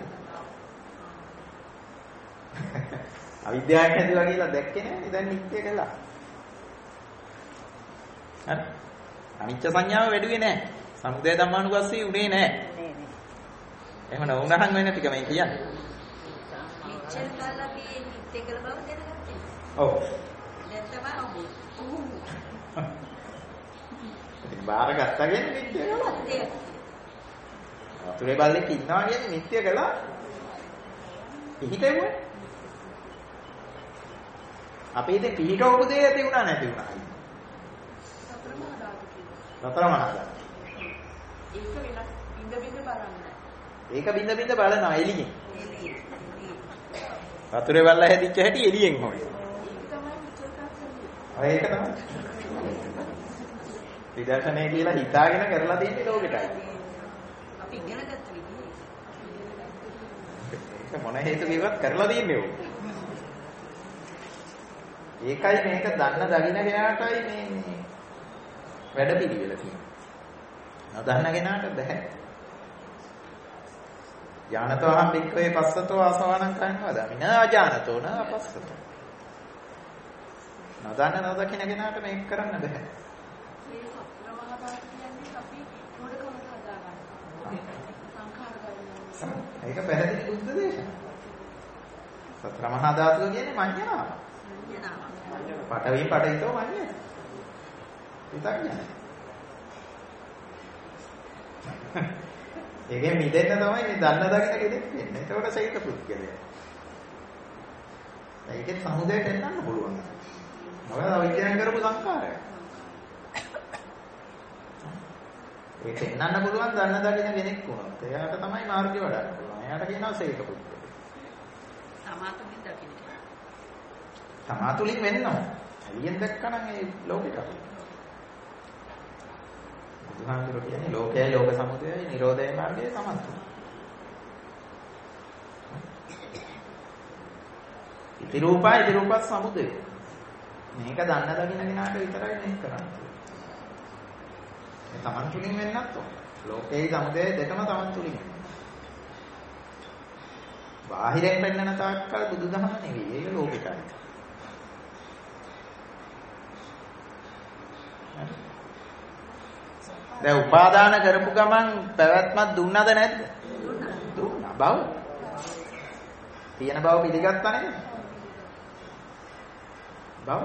අවිද්‍යාවෙන් හැදුවා කියලා දැක්කේ නෑනේ. දැන් නිට්ටය කළා. හරි. අනිත්‍ය සංඥාව වැඩුවේ නෑ. සමුදය ධම්මානුපස්සී උනේ නෑ. එහෙම නොවුනහන් වෙන ටික මේ කියන්නේ. නිච්චල් කාලා මේ නිත්‍ය කළ බව දැනගත්තේ. ඔව්. දැන් තමයි ඔව්. ඉතින් බාර ගත්තගෙන නිත්‍ය කළා. වතුරේ බල්ලෙක් ඉන්නවා කියන්නේ නිත්‍ය කළා. පිහිටෙව්වා. අපි ඉතින් පිහිටවපු දේ ඇති වුණා නැති වුණා. සතරමහා දාන. ඒක වෙනස් බින්ද බින්ද බලන්න. ඒක බින්ද බින්ද බලනවා එළියෙන්. වතුරේ බල්ලා හැදිච්ච හැටි එළියෙන් හොය. ඒක තමයි. විදර්ශනය කියලා හිතාගෙන කරලා තියෙන්නේ ලෝකෙටයි. අපි ඉගෙන ගත්ත විදිහ. ඒක මොන හේතු කිව්වත් කරලා තියෙන්නේ ඕක. ඒකයි මේක දන්න දකින්න කෙනාටයි මේ මේ වැඩ පිළිවෙල තියෙන්නේ. නොදන්න කෙනාට බෑ. ඥානතෝ අහම් භික්ඛවේ පස්සතෝ ආසවණං කයං වදාමි. න අජානතෝ න අපස්සතෝ. නොදන්න නොදකින කෙනාට මේක කරන්න බෑ. මේ සත්‍රමහා ධාතු කියන්නේ අපි මොඩකමට හදා ගන්නවා. සංඛාර ගන්නවා. ඒක පැහැදිලි බුද්ධ දේශනාව. සතර මහා ධාතුව කියන්නේ මඤ්ඤණාව. මඤ්ඤණාව. පඨවි පඨවිතෝ මඤ්ඤණ. විතඥය. ඒකෙන් මිදෙන්න තමයි මේ දන්න දකින්න කෙනෙක් වෙන්නේ. ඒකට සහිත පුද්ගලයා. ඒකෙන් සමුදයට එන්නන්න පුළුවන්. මොකද අවිද්‍යාවෙන් කරපු සංකාරය. ඒක එන්නන්න පුළුවන් දන්න දකින්න කෙනෙක් වුණොත්. එයාට තමයි මාර්ගය වඩන්න පුළුවන්. එයාට කියනවා සහිත පුද්ගලයා. සමාතුලින් දකින්න. සමාතුලින් වෙන්නවා. එළියෙන් දැක්කනම් ඒ ලෝකෙට. බුදුහාමුදුරුවෝ කියන්නේ ලෝකයයි ලෝක සමුදයයි නිරෝධය මාර්ගයේ සමතුලිත. ඉති රූපයි ඉති රූපස් සමුදය. මේක දන්න දකින්න කෙනාට විතරයි මේක කරන්නේ. ඒ තමන් තුලින් වෙන්නත් ඕන. ලෝකයයි සමුදයයි දෙකම තමන් තුලින්. බාහිරෙන් පෙන්නන තාක්කල් බුදුදහම නෙවෙයි. ඒක ලෝකෙටයි. දැන් උපාදාන කරපු ගමන් පැවැත්මක් දුන්නද නැද්ද? දුන්නා. බව. තියෙන බව පිළිගත්තා නේද? බව.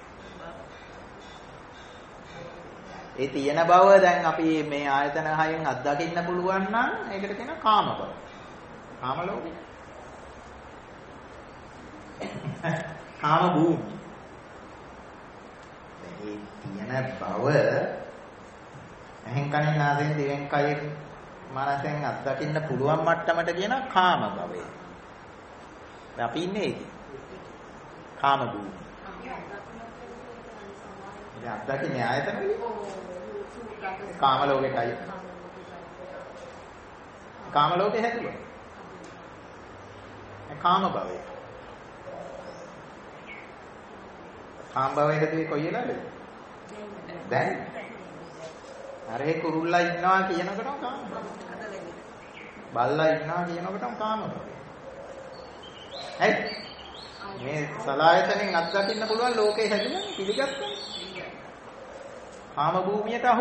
ඒ තියෙන බව දැන් අපි මේ ආයතන හයෙන් අත්දකින්න පුළුවන් නම් ඒකට කියනවා කාම බව. කාම ලෝකේ. කාම භූමි. මේ තියෙන බව එහෙන් කනින් නාසයෙන් දිවෙන් කයෙන් මනසෙන් අත්දකින්න පුළුවන් මට්ටමට කියන කාම භවය. දැන් අපි ඉන්නේ ඒකේ. කාම භූමිය. දැන් අත්දකින්නේ ආයතන වලින්. කාම ලෝකෙටයි. කාම ලෝකේ හැදුවා. ඒ කාම භවය. කාම භවය හැදුවේ කොයි වෙලාවද? දැන්. අරේ කුරුල්ලා ඉන්නවා කියනකොටම කාම භවය. බල්ලා ඉන්නවා කියනකොටම කාම භවය. හරි? මේ සලායතනෙන් අත්දකින්න පුළුවන් ලෝකේ හැදෙන පිළිගත්තා. කාම භූමියට අහු.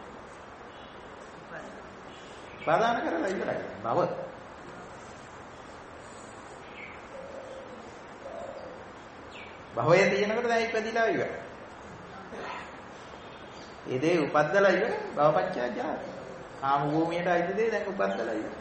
ප්‍රදාන කරලා ඉවරයි. භව. භවය තියෙනකොට දැන් ඉපදිලා ඉවරයි. ඒ දේ උපද්දලා ඉවරයි. භවපච්චය ජාති. කාම භූමියට අයිති දේ දැන් උපද්දලා ඉවරයි.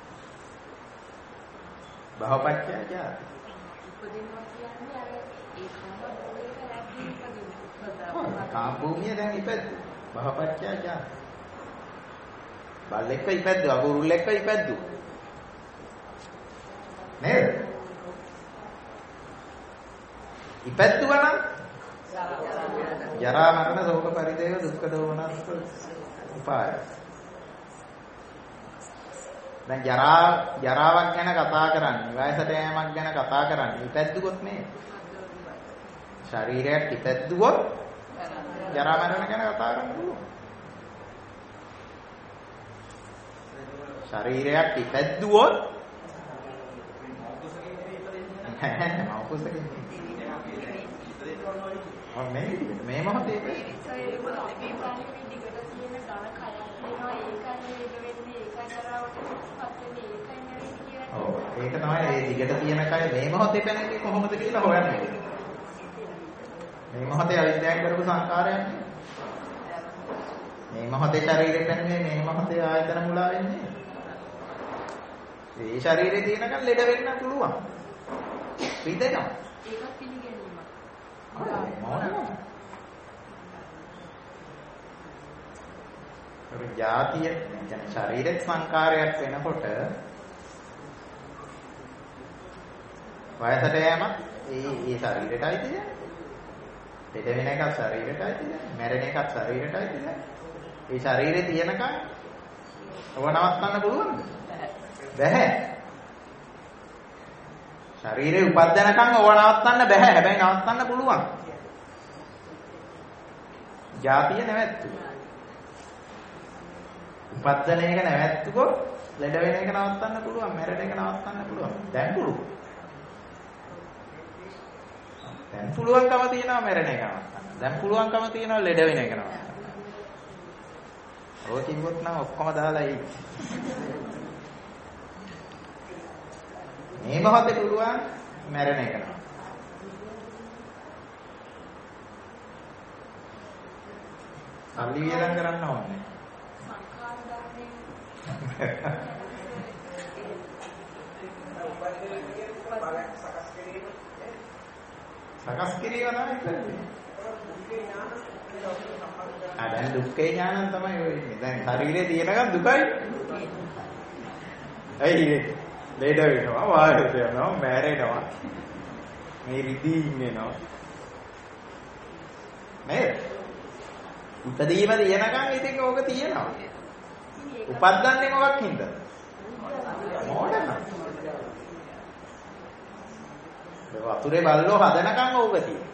භවපච්චය ජාති. උපදිනවා කියන්නේ අර ඒ කාම භූමියට රැඳී ඉපදිනවා. කාම භූමිය දැන් ඉපැද්දු. භවපච්චය ජාති. බල්ලෙක්ව ඉපැද්දුවා, කුරුල්ලෙක්ව ඉපැද්දුවා. නේද? ඉපැද්දුවා නම් ජරා මරණ ශෝක පරිදේව දුක්ඛ දෝමනස්ස උපාය. දැන් ජරා ජරාවක් ගැන කතා කරන්නේ, වයසට යෑමක් ගැන කතා කරන්නේ ඉපැද්දුවොත් නේ. ශරීරයක් ඉපැද්දුවොත් ජරා මරණ ගැන කතා කරන්න පුළුවන්. ශරීරයක් ඉපැද්දුවොත් මවකුසකින් මේ මේ මොහොතේ ඔව් ඒක තමයි ඒ දිගට තියෙන කය මේ මොහොතේ පැනෙන්නේ කොහොමද කියලා හොයන්නේ. මේ මොහොතේ අවිද්‍යාවෙන් කරපු සංකාරයන් මේ මොහොතේ ශරීරේ පැනෙන්නේ මේ මොහොතේ ආයතන මුලා වෙන්නේ. ඒ ශරීරේ තියෙනකන් ලෙඩ වෙන්න පුළුවන්. පිටේනවා. ඒකත් පිළිගැනීමක්. මොනවා? ඒ જાතිය කියන්නේ ශරීරේ සංකාරයක් වෙනකොට වයසට යෑම ඒ ඒ ශරීරයටයි තියෙන්නේ. පිට වෙන එකක් ශරීරයටයි තියෙන්නේ. මැරෙන එකක් ශරීරයටයි තියෙන්නේ. ඒ ශරීරේ තියෙනකන් ඔබ නවත්තන්න පුළුවන්ද? බැහැ. ශරීරේ උපදිනකන් ඕව නවත්තන්න බැහැ. හැබැයි නවත්තන්න පුළුවන්. ජාතිය නැවැත්තු. උපදින එක නැවැත්තුකොත් ලෙඩ වෙන එක නවත්තන්න පුළුවන්, මැරෙන එක නවත්තන්න පුළුවන්. දැන් පුළුවන්. දැන් පුළුවන්කම තියෙනවා මැරෙන එක නවත්තන්න. දැන් පුළුවන්කම තියෙනවා ලෙඩ වෙන එක නවත්තන්න. ඔය කිව්වොත් නම් ඔක්කොම දාලා එයි. මේ මොහොතේ පුළුවන් මැරෙන එක නවත්තන්න. සල්ලි වියදම් කරන්න ඕනේ. සකස් කිරීම තමයි කරන්නේ. ආ දැන් දුක්ඛේ ඥානං තමයි ඔය ඉන්නේ. දැන් ශරීරේ තියෙනකන් දුකයි. ඇයි ලේඩ වෙනවා, වායුව යනවා, මැරෙනවා. මේ රිදී ඉන්නවා. නේද? උපදීම තියෙනකන් ඉතින් ඕක තියෙනවා. උපද්දන්නේ මොකක් හින්දාද? මොඩකම. ඒ වතුරේ බල්ලෝ හදනකම් ඕක තියෙනවා.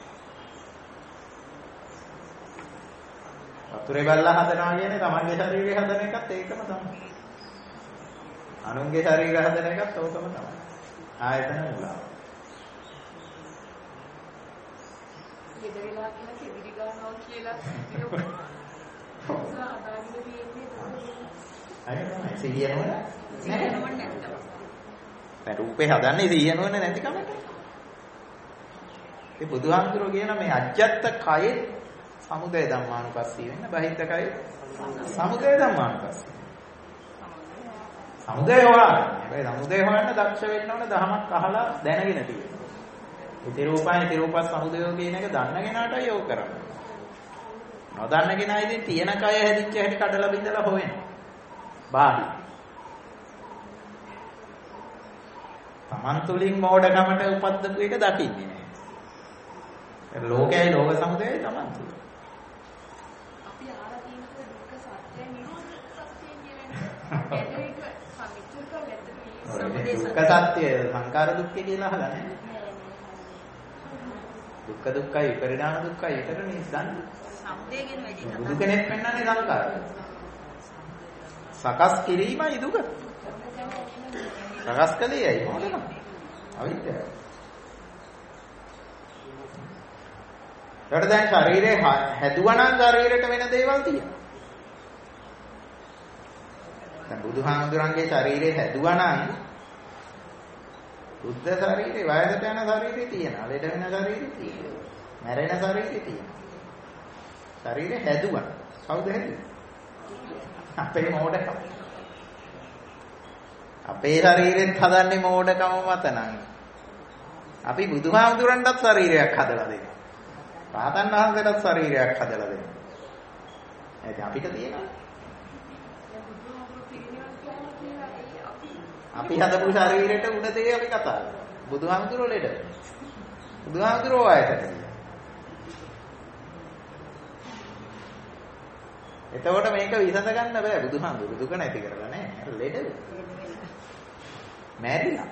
වතුරේ බල්ලා හදනවා කියන්නේ තමන්ගේ ශරීරය හදන එකත් ඒකම තමයි. අනුන්ගේ ශරීරය හදන එකත් ඕකම තමයි. ආයතන මුලා. ඉතිරිලා කියන කිදිරි ගන්නවා කියලා කියනවා. සාදාගෙන තියෙන්නේ අය තමයි සිහියනවල නැහැ. නැත්තම්. දැන් රූපේ හදන්නේ සිහියනවල නැති කමට. ඒ බුදුහාමුදුරුවෝ කියන මේ අජ්ජත් කයේ සමුදය ධම්මානුපස්සී වෙන්න බහිද්ද කයේ සමුදය ධම්මානුපස්සී. සමුදය හොයන්න. හැබැයි සමුදය හොයන්න දක්ෂ වෙන්න ඕන දහමක් අහලා දැනගෙන තියෙන්න. ඉති රූපයි ඉති රූපස් සමුදය කියන එක දන්න කෙනාටයි යෝග කරන්නේ. නොදන්න කෙනා ඉතින් තියෙන කය හැදිච්ච හැටි කඩලා බින්දලා හොයන. බාහි. තමන් තුලින් මෝඩකමට උපද්දපු එක දකින්නේ නැහැ. ලෝකයයි ලෝක සමුදයයි තමන් තුල. අපි ආලා තියෙන දුක්ඛ සත්‍ය නිරෝධ සත්‍ය කියන්නේ ඒක සමිතුක ලෙඩ දුක්ඛ සත්‍ය සංකාර දුක්ඛ කියලා අහලා නැහැ. දුක්ඛ දුක්ඛයි පරිණාම දුක්ඛයි ඒකට නිසන්නේ. සම්දේගෙන වැඩි තමයි. බුදු කෙනෙක් පෙන්වන්නේ සංකාර. සකස් කිරීමයි දුක. සකස් කළේ ඇයි මොකද? අවිද්‍යාව. ඊට දැන් ශරීරේ හැදුවා නම් ශරීරයට වෙන දේවල් තියෙනවා. දැන් බුදුහාමුදුරන්ගේ ශරීරේ හැදුවා නම් බුද්ධ ශරීරේ වයසට යන ශරීරේ තියෙනවා. ලෙඩ වෙන ශරීරේ තියෙනවා. මැරෙන ශරීරේ තියෙනවා. ශරීරේ හැදුවා. කවුද හැදුවේ? අපේ මෝඩකම. අපේ ශරීරෙත් හදන්නේ මෝඩකම මත නම්. අපි බුදුහාමුදුරන්ටත් ශරීරයක් හදලා දෙනවා. රහතන් වහන්සේටත් ශරීරයක් හදලා දෙනවා. ඒක අපිට තියෙනවා. අපි හදපු ශරීරයට උඩ දෙය අපි කතා කරනවා. බුදුහාමුදුරෝ ලෙඩ. බුදුහාමුදුරෝ ආයතන. එතකොට මේක විසඳ ගන්න බෑ බුදුහාමුදුරු දුක නැති කරලා නෑ. ලෙඩ. මැරිලා.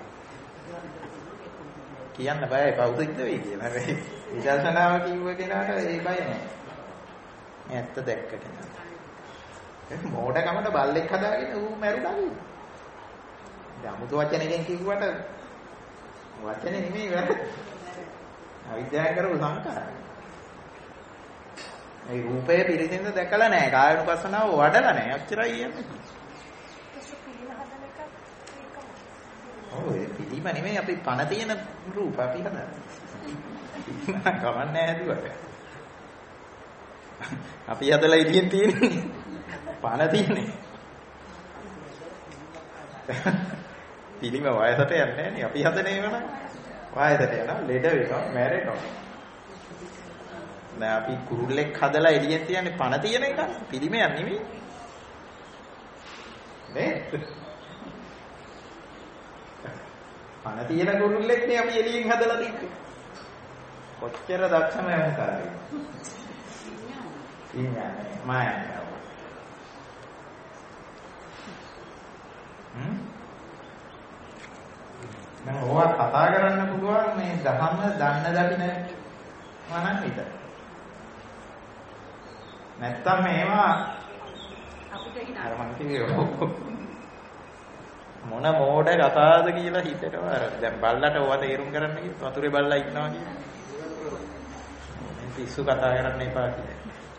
කියන්න බෑ කවුද වෙයි කියලා. හැබැයි විදර්ශනාව කිව්ව කෙනාට ඒ බය නෑ. මේ ඇත්ත දැක්ක කෙනා. ඒක මෝඩකමට බල්ලෙක් හදාගෙන ඌ මැරුණා නේද? දැන් අමුතු වචනකින් කිව්වට වචනේ නෙමෙයි වැරද්ද. අවිද්‍යාව කරපු සංකාරය. මේ රූපය පිළිසින්ද දැකලා නැහැ. කායනුපස්සනාව වඩලා නැහැ. අච්චරයි කියන්නේ. ඔව් ඒ පිළිම නෙමෙයි අපි පණ තියෙන රූප අපි හදන්නේ. කවන්නේ හැදුවට. අපි හදලා ඉතින් තියෙන්නේ. පණ තියෙන්නේ. පිළිම වයසට යන්නේ නැහැ නේ. අපි හදන ඒවා නම් වයසට යනවා, ලෙඩ වෙනවා, මැරෙනවා. දැන් අපි කුරුල්ලෙක් හදලා එළියෙන් තියන්නේ පණ තියෙන එක. පිළිමයක් නෙමෙයි. නේද? පණ තියෙන කුරුල්ලෙක් නේ අපි එළියෙන් හදලා තින්නේ. කොච්චර දක්ෂම යමු කරන්නේ. විඥානය මායාව. හ්ම්. දැන් ඕවා කතා කරන්න පුළුවන් මේ ධර්ම දන්න දකින්න මනන් විතර. නැත්තම් මේවා අපිට හිනා අර මං කිව්වේ මොන මෝඩ කතාවද කියලා හිතෙනවා. දැන් බල්ලට ඕවා තේරුම් ගන්න කිව්වොත් වතුරේ බල්ලා ඉන්නවා කියන්නේ. පිස්සු කතා කරන්න එපා කියලා.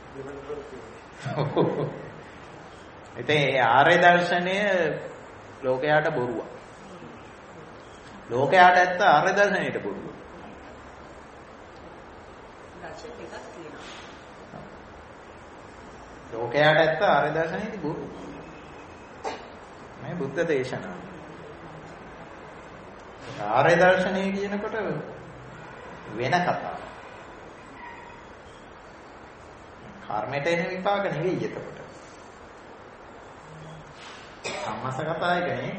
ඉතින් ඒ ආර්ය දර්ශනය ලෝකයට බොරුවක්. ලෝකයට ඇත්ත ආර්ය දර්ශනයට බොරුවක්. දර්ශන ටිකක් තියෙනවා. ලෝකයට ඇත්ත ආර්ය දර්ශනයේදී බොරුවක්. මේ බුද්ධ දේශනාව. ආර්ය දර්ශනය කියනකොට වෙන කතාවක්. කර්මයට එන විපාක නෙවෙයි එතකොට. සම්මස කතාවකනේ.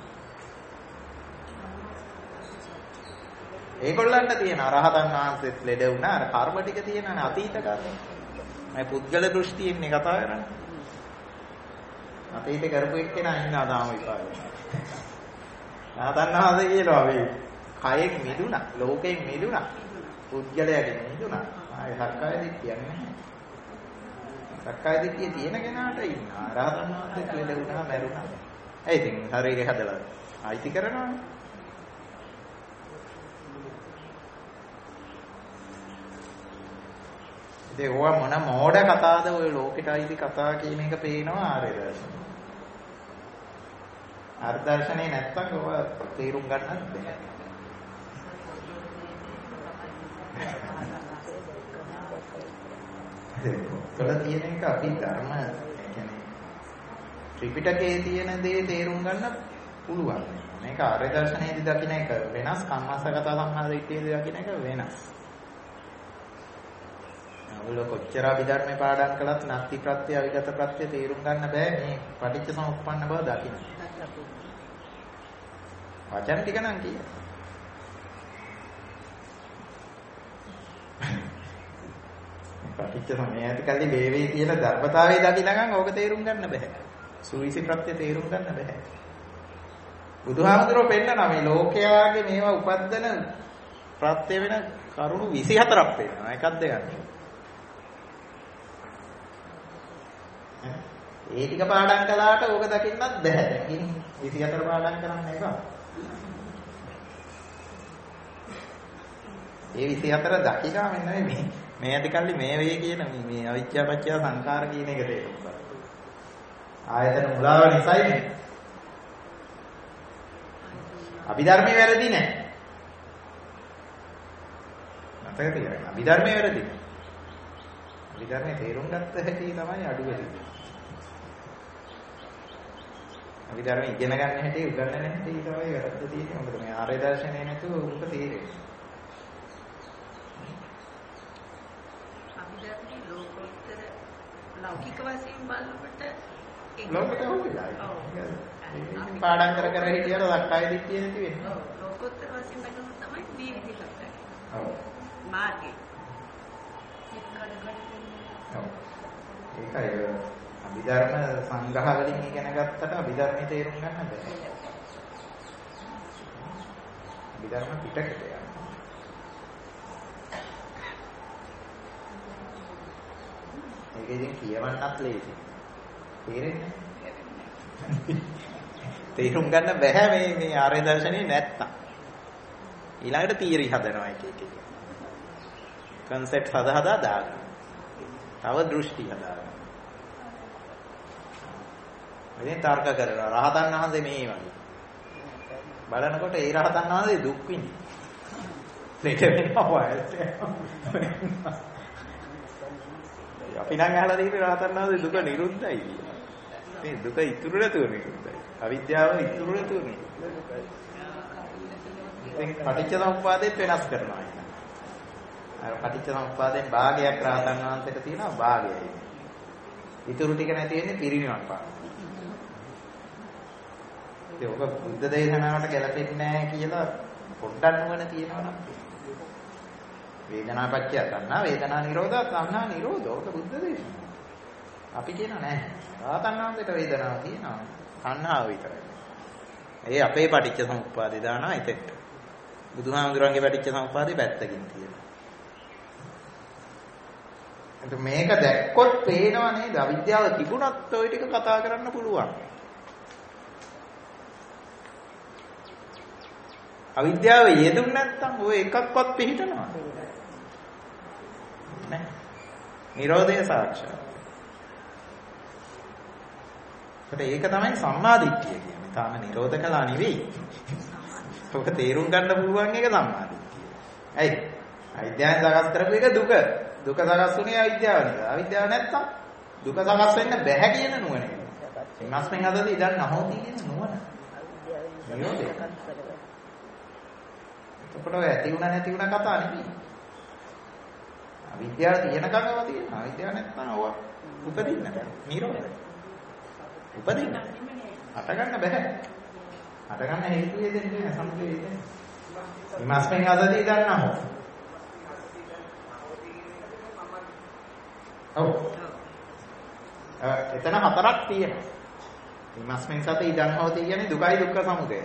ඒගොල්ලන්ට තියෙන අරහතන් වහන්සේත් ලෙඩ වුණා. අර කර්ම ටික තියෙනනේ අතීත කර්ම. මේ පුද්ගල දෘෂ්ටියෙන්නේ කතා කරන්නේ. අතීත කරපු එක්කෙනා ඉන්නවා තාම විපාක. රහතන් වහන්සේ කියනවා මේ කයෙන් මිදුණා, ලෝකයෙන් මිදුණා, පුද්ගලයාගෙන් මිදුණා. ආයේ සක්කාය දිට්ඨියක් නැහැ. සක්කාය දිට්ඨිය තියෙන කෙනාට ඉන්නවා. රහතන් වහන්සේත් ලෙඩ වුණා, මැරුණා. ඒ ඉතින් ශරීරය හදලා ආයිති කරනවානේ. ඒ ඕවා මොන මෝඩ කතාවද ඔය ලෝකෙට ආයිති කතා කියන එක පේනවා ආර්ය දර්ශනය. ආර්ය දර්ශනේ නැත්තම් ඕවා තේරුම් ගන්නත් බැහැ. ඒකවල තියෙන එක අපි ධර්ම කියන්නේ ත්‍රිපිටකයේ තියෙන දේ තේරුම් ගන්න පුළුවන්. මේක ආර්ය දර්ශනයේදී දකින්න එක වෙනස්, කම්මස්සගත සම්මාදිට්ඨියේදී දකින්න එක වෙනස්. ඔය කොච්චර අභිධර්මේ පාඩම් කළත් නැති ප්‍රත්‍ය අවිගත ප්‍රත්‍ය තේරුම් ගන්න බෑ මේ පටිච්ච සමුප්පන්න බව දකින්න. වචන ටික නම් කිය. පටිච්ච සමුප්පන්නයත් කල්ලි වේවේ කියන ධර්මතාවයේ දකින්නකම් ඕක තේරුම් ගන්න බෑ. සුවිසි ප්‍රත්‍ය තේරුම් ගන්න බෑ. බුදුහාමුදුරුවෝ පෙන්නනවා මේ ලෝකයාගේ මේවා උපද්දන ප්‍රත්‍ය වෙන කරුණු විසිහතරක් පෙන්නනවා. එකක් දෙකක් නෙවෙයි. ඒ ටික පාඩම් කළාට ඕක දකින්නත් බෑ. දැන් විසිහතර පාඩම් කරන්න එපා. ඒ විසිහතර දකිනා මෙන්න මේ මේ ඇතිකල්ලි මේ වේ කියන මේ අවිච්ඡා පත්‍ය සංඛාර කියන එක තේරුම් ගන්න. ආයතන මුලාව නිසායි මේ. අභිධර්මයේ වැරදි නෑ. මතක තියාගන්න. අභිධර්මයේ වැරදි නෑ. අභිධර්මයේ තේරුම් ගත්ත හැටි තමයි අඩු වෙන්නේ. අභිධර්මයේ ඉගෙන ගන්න හැටි උගන්නන හැටි තමයි වැරද්ද තියෙන්නේ. මොකද මේ ආර්ය දර්ශනය නැතුව උඹට තේරෙන්නේ. අභිධර්මයේ ලෝකෝත්තර ලෞකික වශයෙන් බලනකොට ලෝකයට හොයලා. පාඩම් කර කර හිටියර සක්කාය දිට්ඨිය නැති වෙන්නේ. ඔව් ලෝකෝත්තර වශයෙන් බලනකොට තමයි මේ විදිහට කරන්නේ. ඔව්. මාර්ගේ. ඔව්. ඒකයි අභිධර්ම සංග්‍රහ වලින් ඉගෙන ගත්තට අභිධර්මයේ තේරුම් ගන්න බෑ. අභිධර්ම පිටකට යනවා. ඒක ඉතින් කියවන්නත් ලේසි. තේරෙන්නේ නැහැ. තේරුම් ගන්න බෑ මේ මේ ආර්ය දර්ශනේ නැත්තම්. ඊළඟට තියරි හදනවා එක එක එක. කන්සෙප්ට් හදා හදා දාගන්න. තව දෘෂ්ටි හදාගන්න. ඉතින් තර්ක කරනවා රහතන් වහන්සේ මේ වගේ. බලනකොට ඒ රහතන් වහන්සේ දුක් විඳින. ලෙඩ වෙනවා වයසට. අපි නම් අහලා තියෙන්නේ රහතන් වහන්සේ දුක නිරුද්ධයි කියලා. මේ දුක ඉතුරු නැතුව නිරුද්ධයි. අවිද්‍යාව ඉතුරු නැතුව නිරුද්ධයි. ඉතින් පටිච්චසමුප්පාදයෙන් වෙනස් කරනවා. අර පටිච්චසමුප්පාදයෙන් භාගයක් රහතන් වහන්සේට තියෙනවා භාගයයි. ඉතුරු ටික නැති වෙන්නේ පිරිනිවන් පාන. ඒක ඔබ බුද්ධ දේශනාවට ගැලපෙන්නේ නැහැ කියලා පොඩ්ඩක් නුවණ තියෙනවා නම් වේදනාපච්චය තණ්හා වේදනා නිරෝධා තණ්හා නිරෝධෝ ඔක බුද්ධ දේශනාව. අපි කියනවා නෑ. රහතන් වහන්සේට වේදනාව තියෙනවා. තණ්හාව විතරයි. ඒ අපේ පටිච්ච සමුප්පාදේ දානවා එතෙට. බුදුහාමුදුරන්ගේ පටිච්ච සමුප්පාදේ පැත්තකින් තියෙනවා. ඒක මේක දැක්කොත් පේනවා නේද? අවිද්‍යාව තිබුණත් ওই ටික කතා කරන්න පුළුවන්. අවිද්‍යාව යෙදුන්නේ නැත්තම් ඔය එකක්වත් පිළිහිටනවා නෑ. නිරෝධය සාක්ෂාත්. ඒක තමයි සම්මාදිට්ඨිය කියන්නේ. තාම නිරෝධ කළා නෙවෙයි. ඔක තේරුම් ගන්න පුළුවන් එක සම්මාදිට්ඨිය. ඇයි? අවිද්‍යාවෙන් සකස් කරපු එක දුක. දුක සකස් වුණේ අවිද්‍යාව නිසා. අවිද්‍යාව නැත්තම් දුක සකස් වෙන්න බැහැ කියන නුවණ. ඉමස්මෙන් අදදී ඉඳන් නැහොති කියන නුවණ. නිරෝධය. එතකොට ඔය ඇති වුණ නැති වුණ කතා නෙවෙයි. අවිද්‍යාව තියෙනකම්ම තියෙනවා. අවිද්‍යාව නැත්නම් ඔය උපදින්න බෑ. නිරෝධය. උපදින්න. හට ගන්න බෑ. හට ගන්න හේතුවේ දෙන්නේ සම්පූර්ණ දෙන්නේ. ඉමස්මෙන් අදදී ගන්නහො. ඔව්. එතන හතරක් තියෙනවා. ඉමස්මෙන් සත ඉදන් හොති කියන්නේ දුකයි දුක්ඛ සමුදය.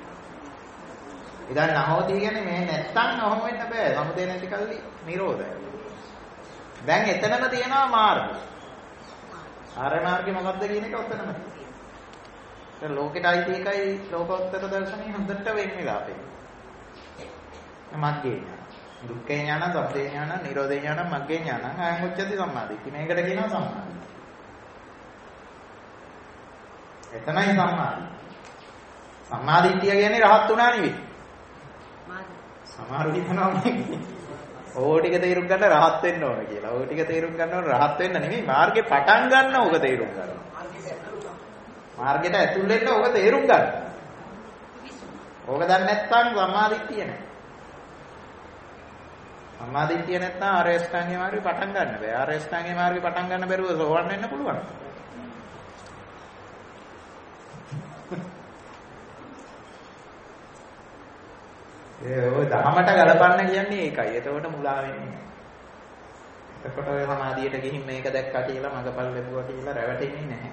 ඉදන් නැහොති කියන්නේ මේ නැත්තම් ඔහොම වෙන්න බෑ. සමුදය නැති කල්ලි නිරෝධය. දැන් එතනම තියෙනවා මාර්ගය. ආර්ය මාර්ගය මොකක්ද කියන එක ඔතනම තියෙනවා. දැන් ලෝකෙට අයිති එකයි ලෝකෝත්තර දර්ශනය හොඳට වෙන් වෙලා අපේ. මග්ගේ ඥාන. දුක්ඛේ ඥාන, සබ්බේ ඥාන, නිරෝධේ ඥාන, මග්ගේ ඥාන. අයං උච්චති සම්මාදිට්ඨි. මේකට කියනවා සම්මාදිට්ඨි. එතනයි සම්මාදිට්ඨිය. සම්මාදිට්ඨිය කියන්නේ රහත් වුණා නෙවෙයි. සමහරු හිතනවා ඕ ටික තේරුම් ගන්න රහත් වෙන්න ඕන කියලා. ඕ ටික තේරුම් ගන්න ඕන රහත් වෙන්න නෙමෙයි මාර්ගේ පටන් ගන්න ඕක තේරුම් ගන්න. මාර්ගයට ඇතුල් වෙන්න ඕක තේරුම් ගන්න. ඕක දන්නේ නැත්නම් සම්මාදිට්ඨිය නෑ. සම්මාදිට්ඨිය නැත්නම් ආර්ය අෂ්ටාංගික මාර්ගේ පටන් ගන්න බෑ. ආර්ය අෂ්ටාංගික මාර්ගේ පටන් ගන්න බැරුව සෝවන් වෙන්න පුළුවන්. ඒ ඔය දහමට ගලපන්න කියන්නේ ඒකයි. එතකොට මුලා වෙන්නේ නැහැ. එතකොට ඔය සමාධියට ගිහින් මේක දැක්කා කියලා මගපල් ලැබුවා කියලා රැවටෙන්නේ නැහැ.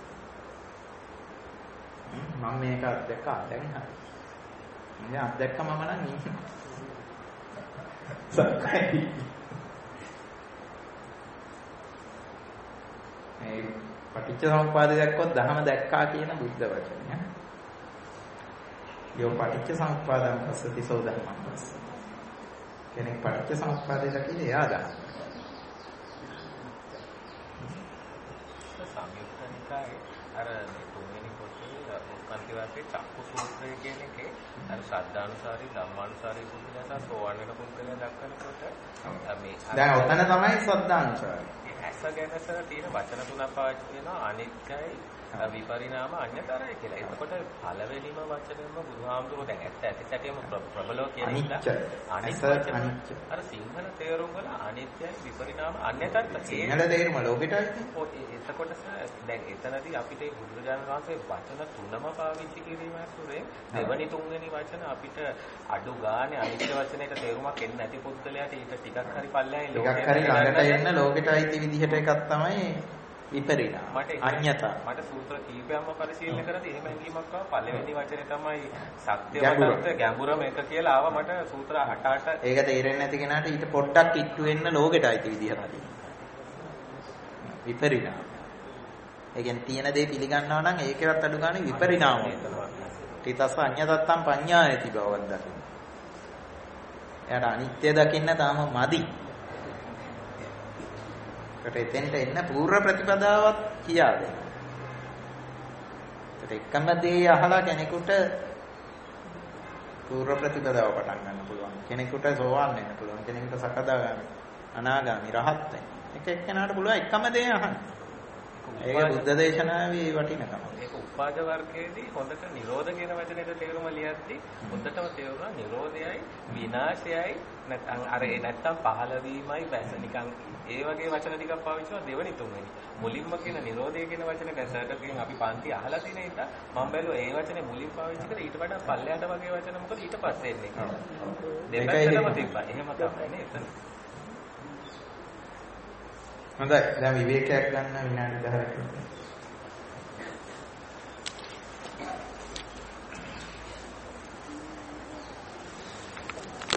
මම මේක අත්දැක්කා දැන් හරි. ඉතින් අත්දැක්ක මම නම් ඉන්නේ. සක්කායි. මේ පටිච්චසමුප්පාදය දැක්කොත් දහම දැක්කා කියන බුද්ධ වචනය. යෝ පටිච්ච සමුප්පාදං පස්සති සෝ ධම්මං පස්ස. කෙනෙක් පටිච්ච සමුප්පාදය දැකලා එයා දහන. සංයුක්තනිකායේ අර තුන්වෙනි පොතේ උත්පත්ති වාක්‍යයේ චක්කු සූත්‍රය කියන එකේ අර ශ්‍රද්ධානුසාරී ධම්මානුසාරී පුද්ගලයා සහ සෝවාන් වෙන පුද්ගලයා දක්වනකොට මේ දැන් ඔතන තමයි ශ්‍රද්ධානුසාරී. ඇස ගැනසර තියෙන වචන තුනක් පාවිච්චි කරනවා අනිත්‍යයි විපරිණාම අඤ්ඤතරය කියලා. එතකොට පළවෙනිම වචනයම බුදුහාමුදුරුවෝ දැන් ඇත්ත ඇති සැටියම ප්‍රබලව කියන එක අනිත්‍ය අර සිංහල තේරුම් වල අනිත්‍යයි විපරිණාම අඤ්ඤතරය සිංහල තේරුම ලෝකෙටයි. ඔය එතකොට දැන් එතනදී අපිට බුදුරජාණන් වහන්සේ වචන තුනම පාවිච්චි කිරීම ඇතුලේ දෙවනි තුන්වෙනි වචන අපිට අඩු ගානේ අනිත්‍ය වචනයක තේරුමක් එන්නේ නැති පුද්ගලයාට ඊට ටිකක් හරි පල්ලෙහායි ලෝකෙට ටිකක් හරි ළඟට එන්න ලෝකෙටයි විදිහට එකක් තමයි විපරිණාම අඤ්ඤතා. මට සූත්‍ර කීපයක්ම පරිශීලනය කරද්දී එහෙම ඇඟීමක් ආවා. පළවෙනි වචනේ තමයි සත්‍ය වතත් ගැඹුර මේක කියලා ආවා මට සූත්‍ර අට අට. ඒක තේරෙන්නේ නැති කෙනාට ඊට පොඩ්ඩක් කිට්ටු වෙන්න ලෝකෙට අයිති විදිහට. විපරිණාම. ඒ කියන්නේ තියෙන දේ පිළිගන්නවා නම් ඒකවත් අඩු ගන්න විපරිණාම වෙනවා. ඊටස්ස අඤ්ඤතත්තම් පඤ්ඤායති බවක් දකින්න. එයාට අනිත්‍ය දකින්න තාම මදි. ඒකට එතෙන්ට එන්න පූර්ව ප්‍රතිපදාවක් කියා දෙන්න. ඒකට එකම දේ අහලා කෙනෙකුට පූර්ව ප්‍රතිපදාව පටන් ගන්න පුළුවන්. කෙනෙකුට සෝවාන් වෙන්න පුළුවන්. කෙනෙකුට සකදාගාමි, අනාගාමි, රහත් වෙන්න. එක එක්කෙනාට පුළුවන් එකම දේ අහන්න. ඒක බුද්ධ දේශනාවේ වටිනකම. ඒක උපාද වර්ගයේදී හොඳට නිරෝධ කියන වචනේට තේරුම ලියද්දී හොඳටම තේරුණා නිරෝධයයි විනාශයයි නැත්නම් අර ඒ නැත්නම් පහළ වීමයි බැස නිකන් ඒ වගේ වචන ටිකක් පාවිච්චි කරනවා දෙවෙනි තුන්වෙනි. මුලින්ම කියන නිරෝධය කියන වචනේ දැසටකින් අපි පන්ති අහලා තියෙන එක මම බැලුවා ඒ වචනේ මුලින් පාවිච්චි කරලා ඊට වඩා පල්ලයට වගේ වචන මොකද ඊට පස්සේ එන්නේ කියලා. දෙපැත්තටම තිබ්බා. එහෙම තමයි නේ එතන. හොඳයි. දැන් විවේකයක් ගන්න විනාඩි දහයක්.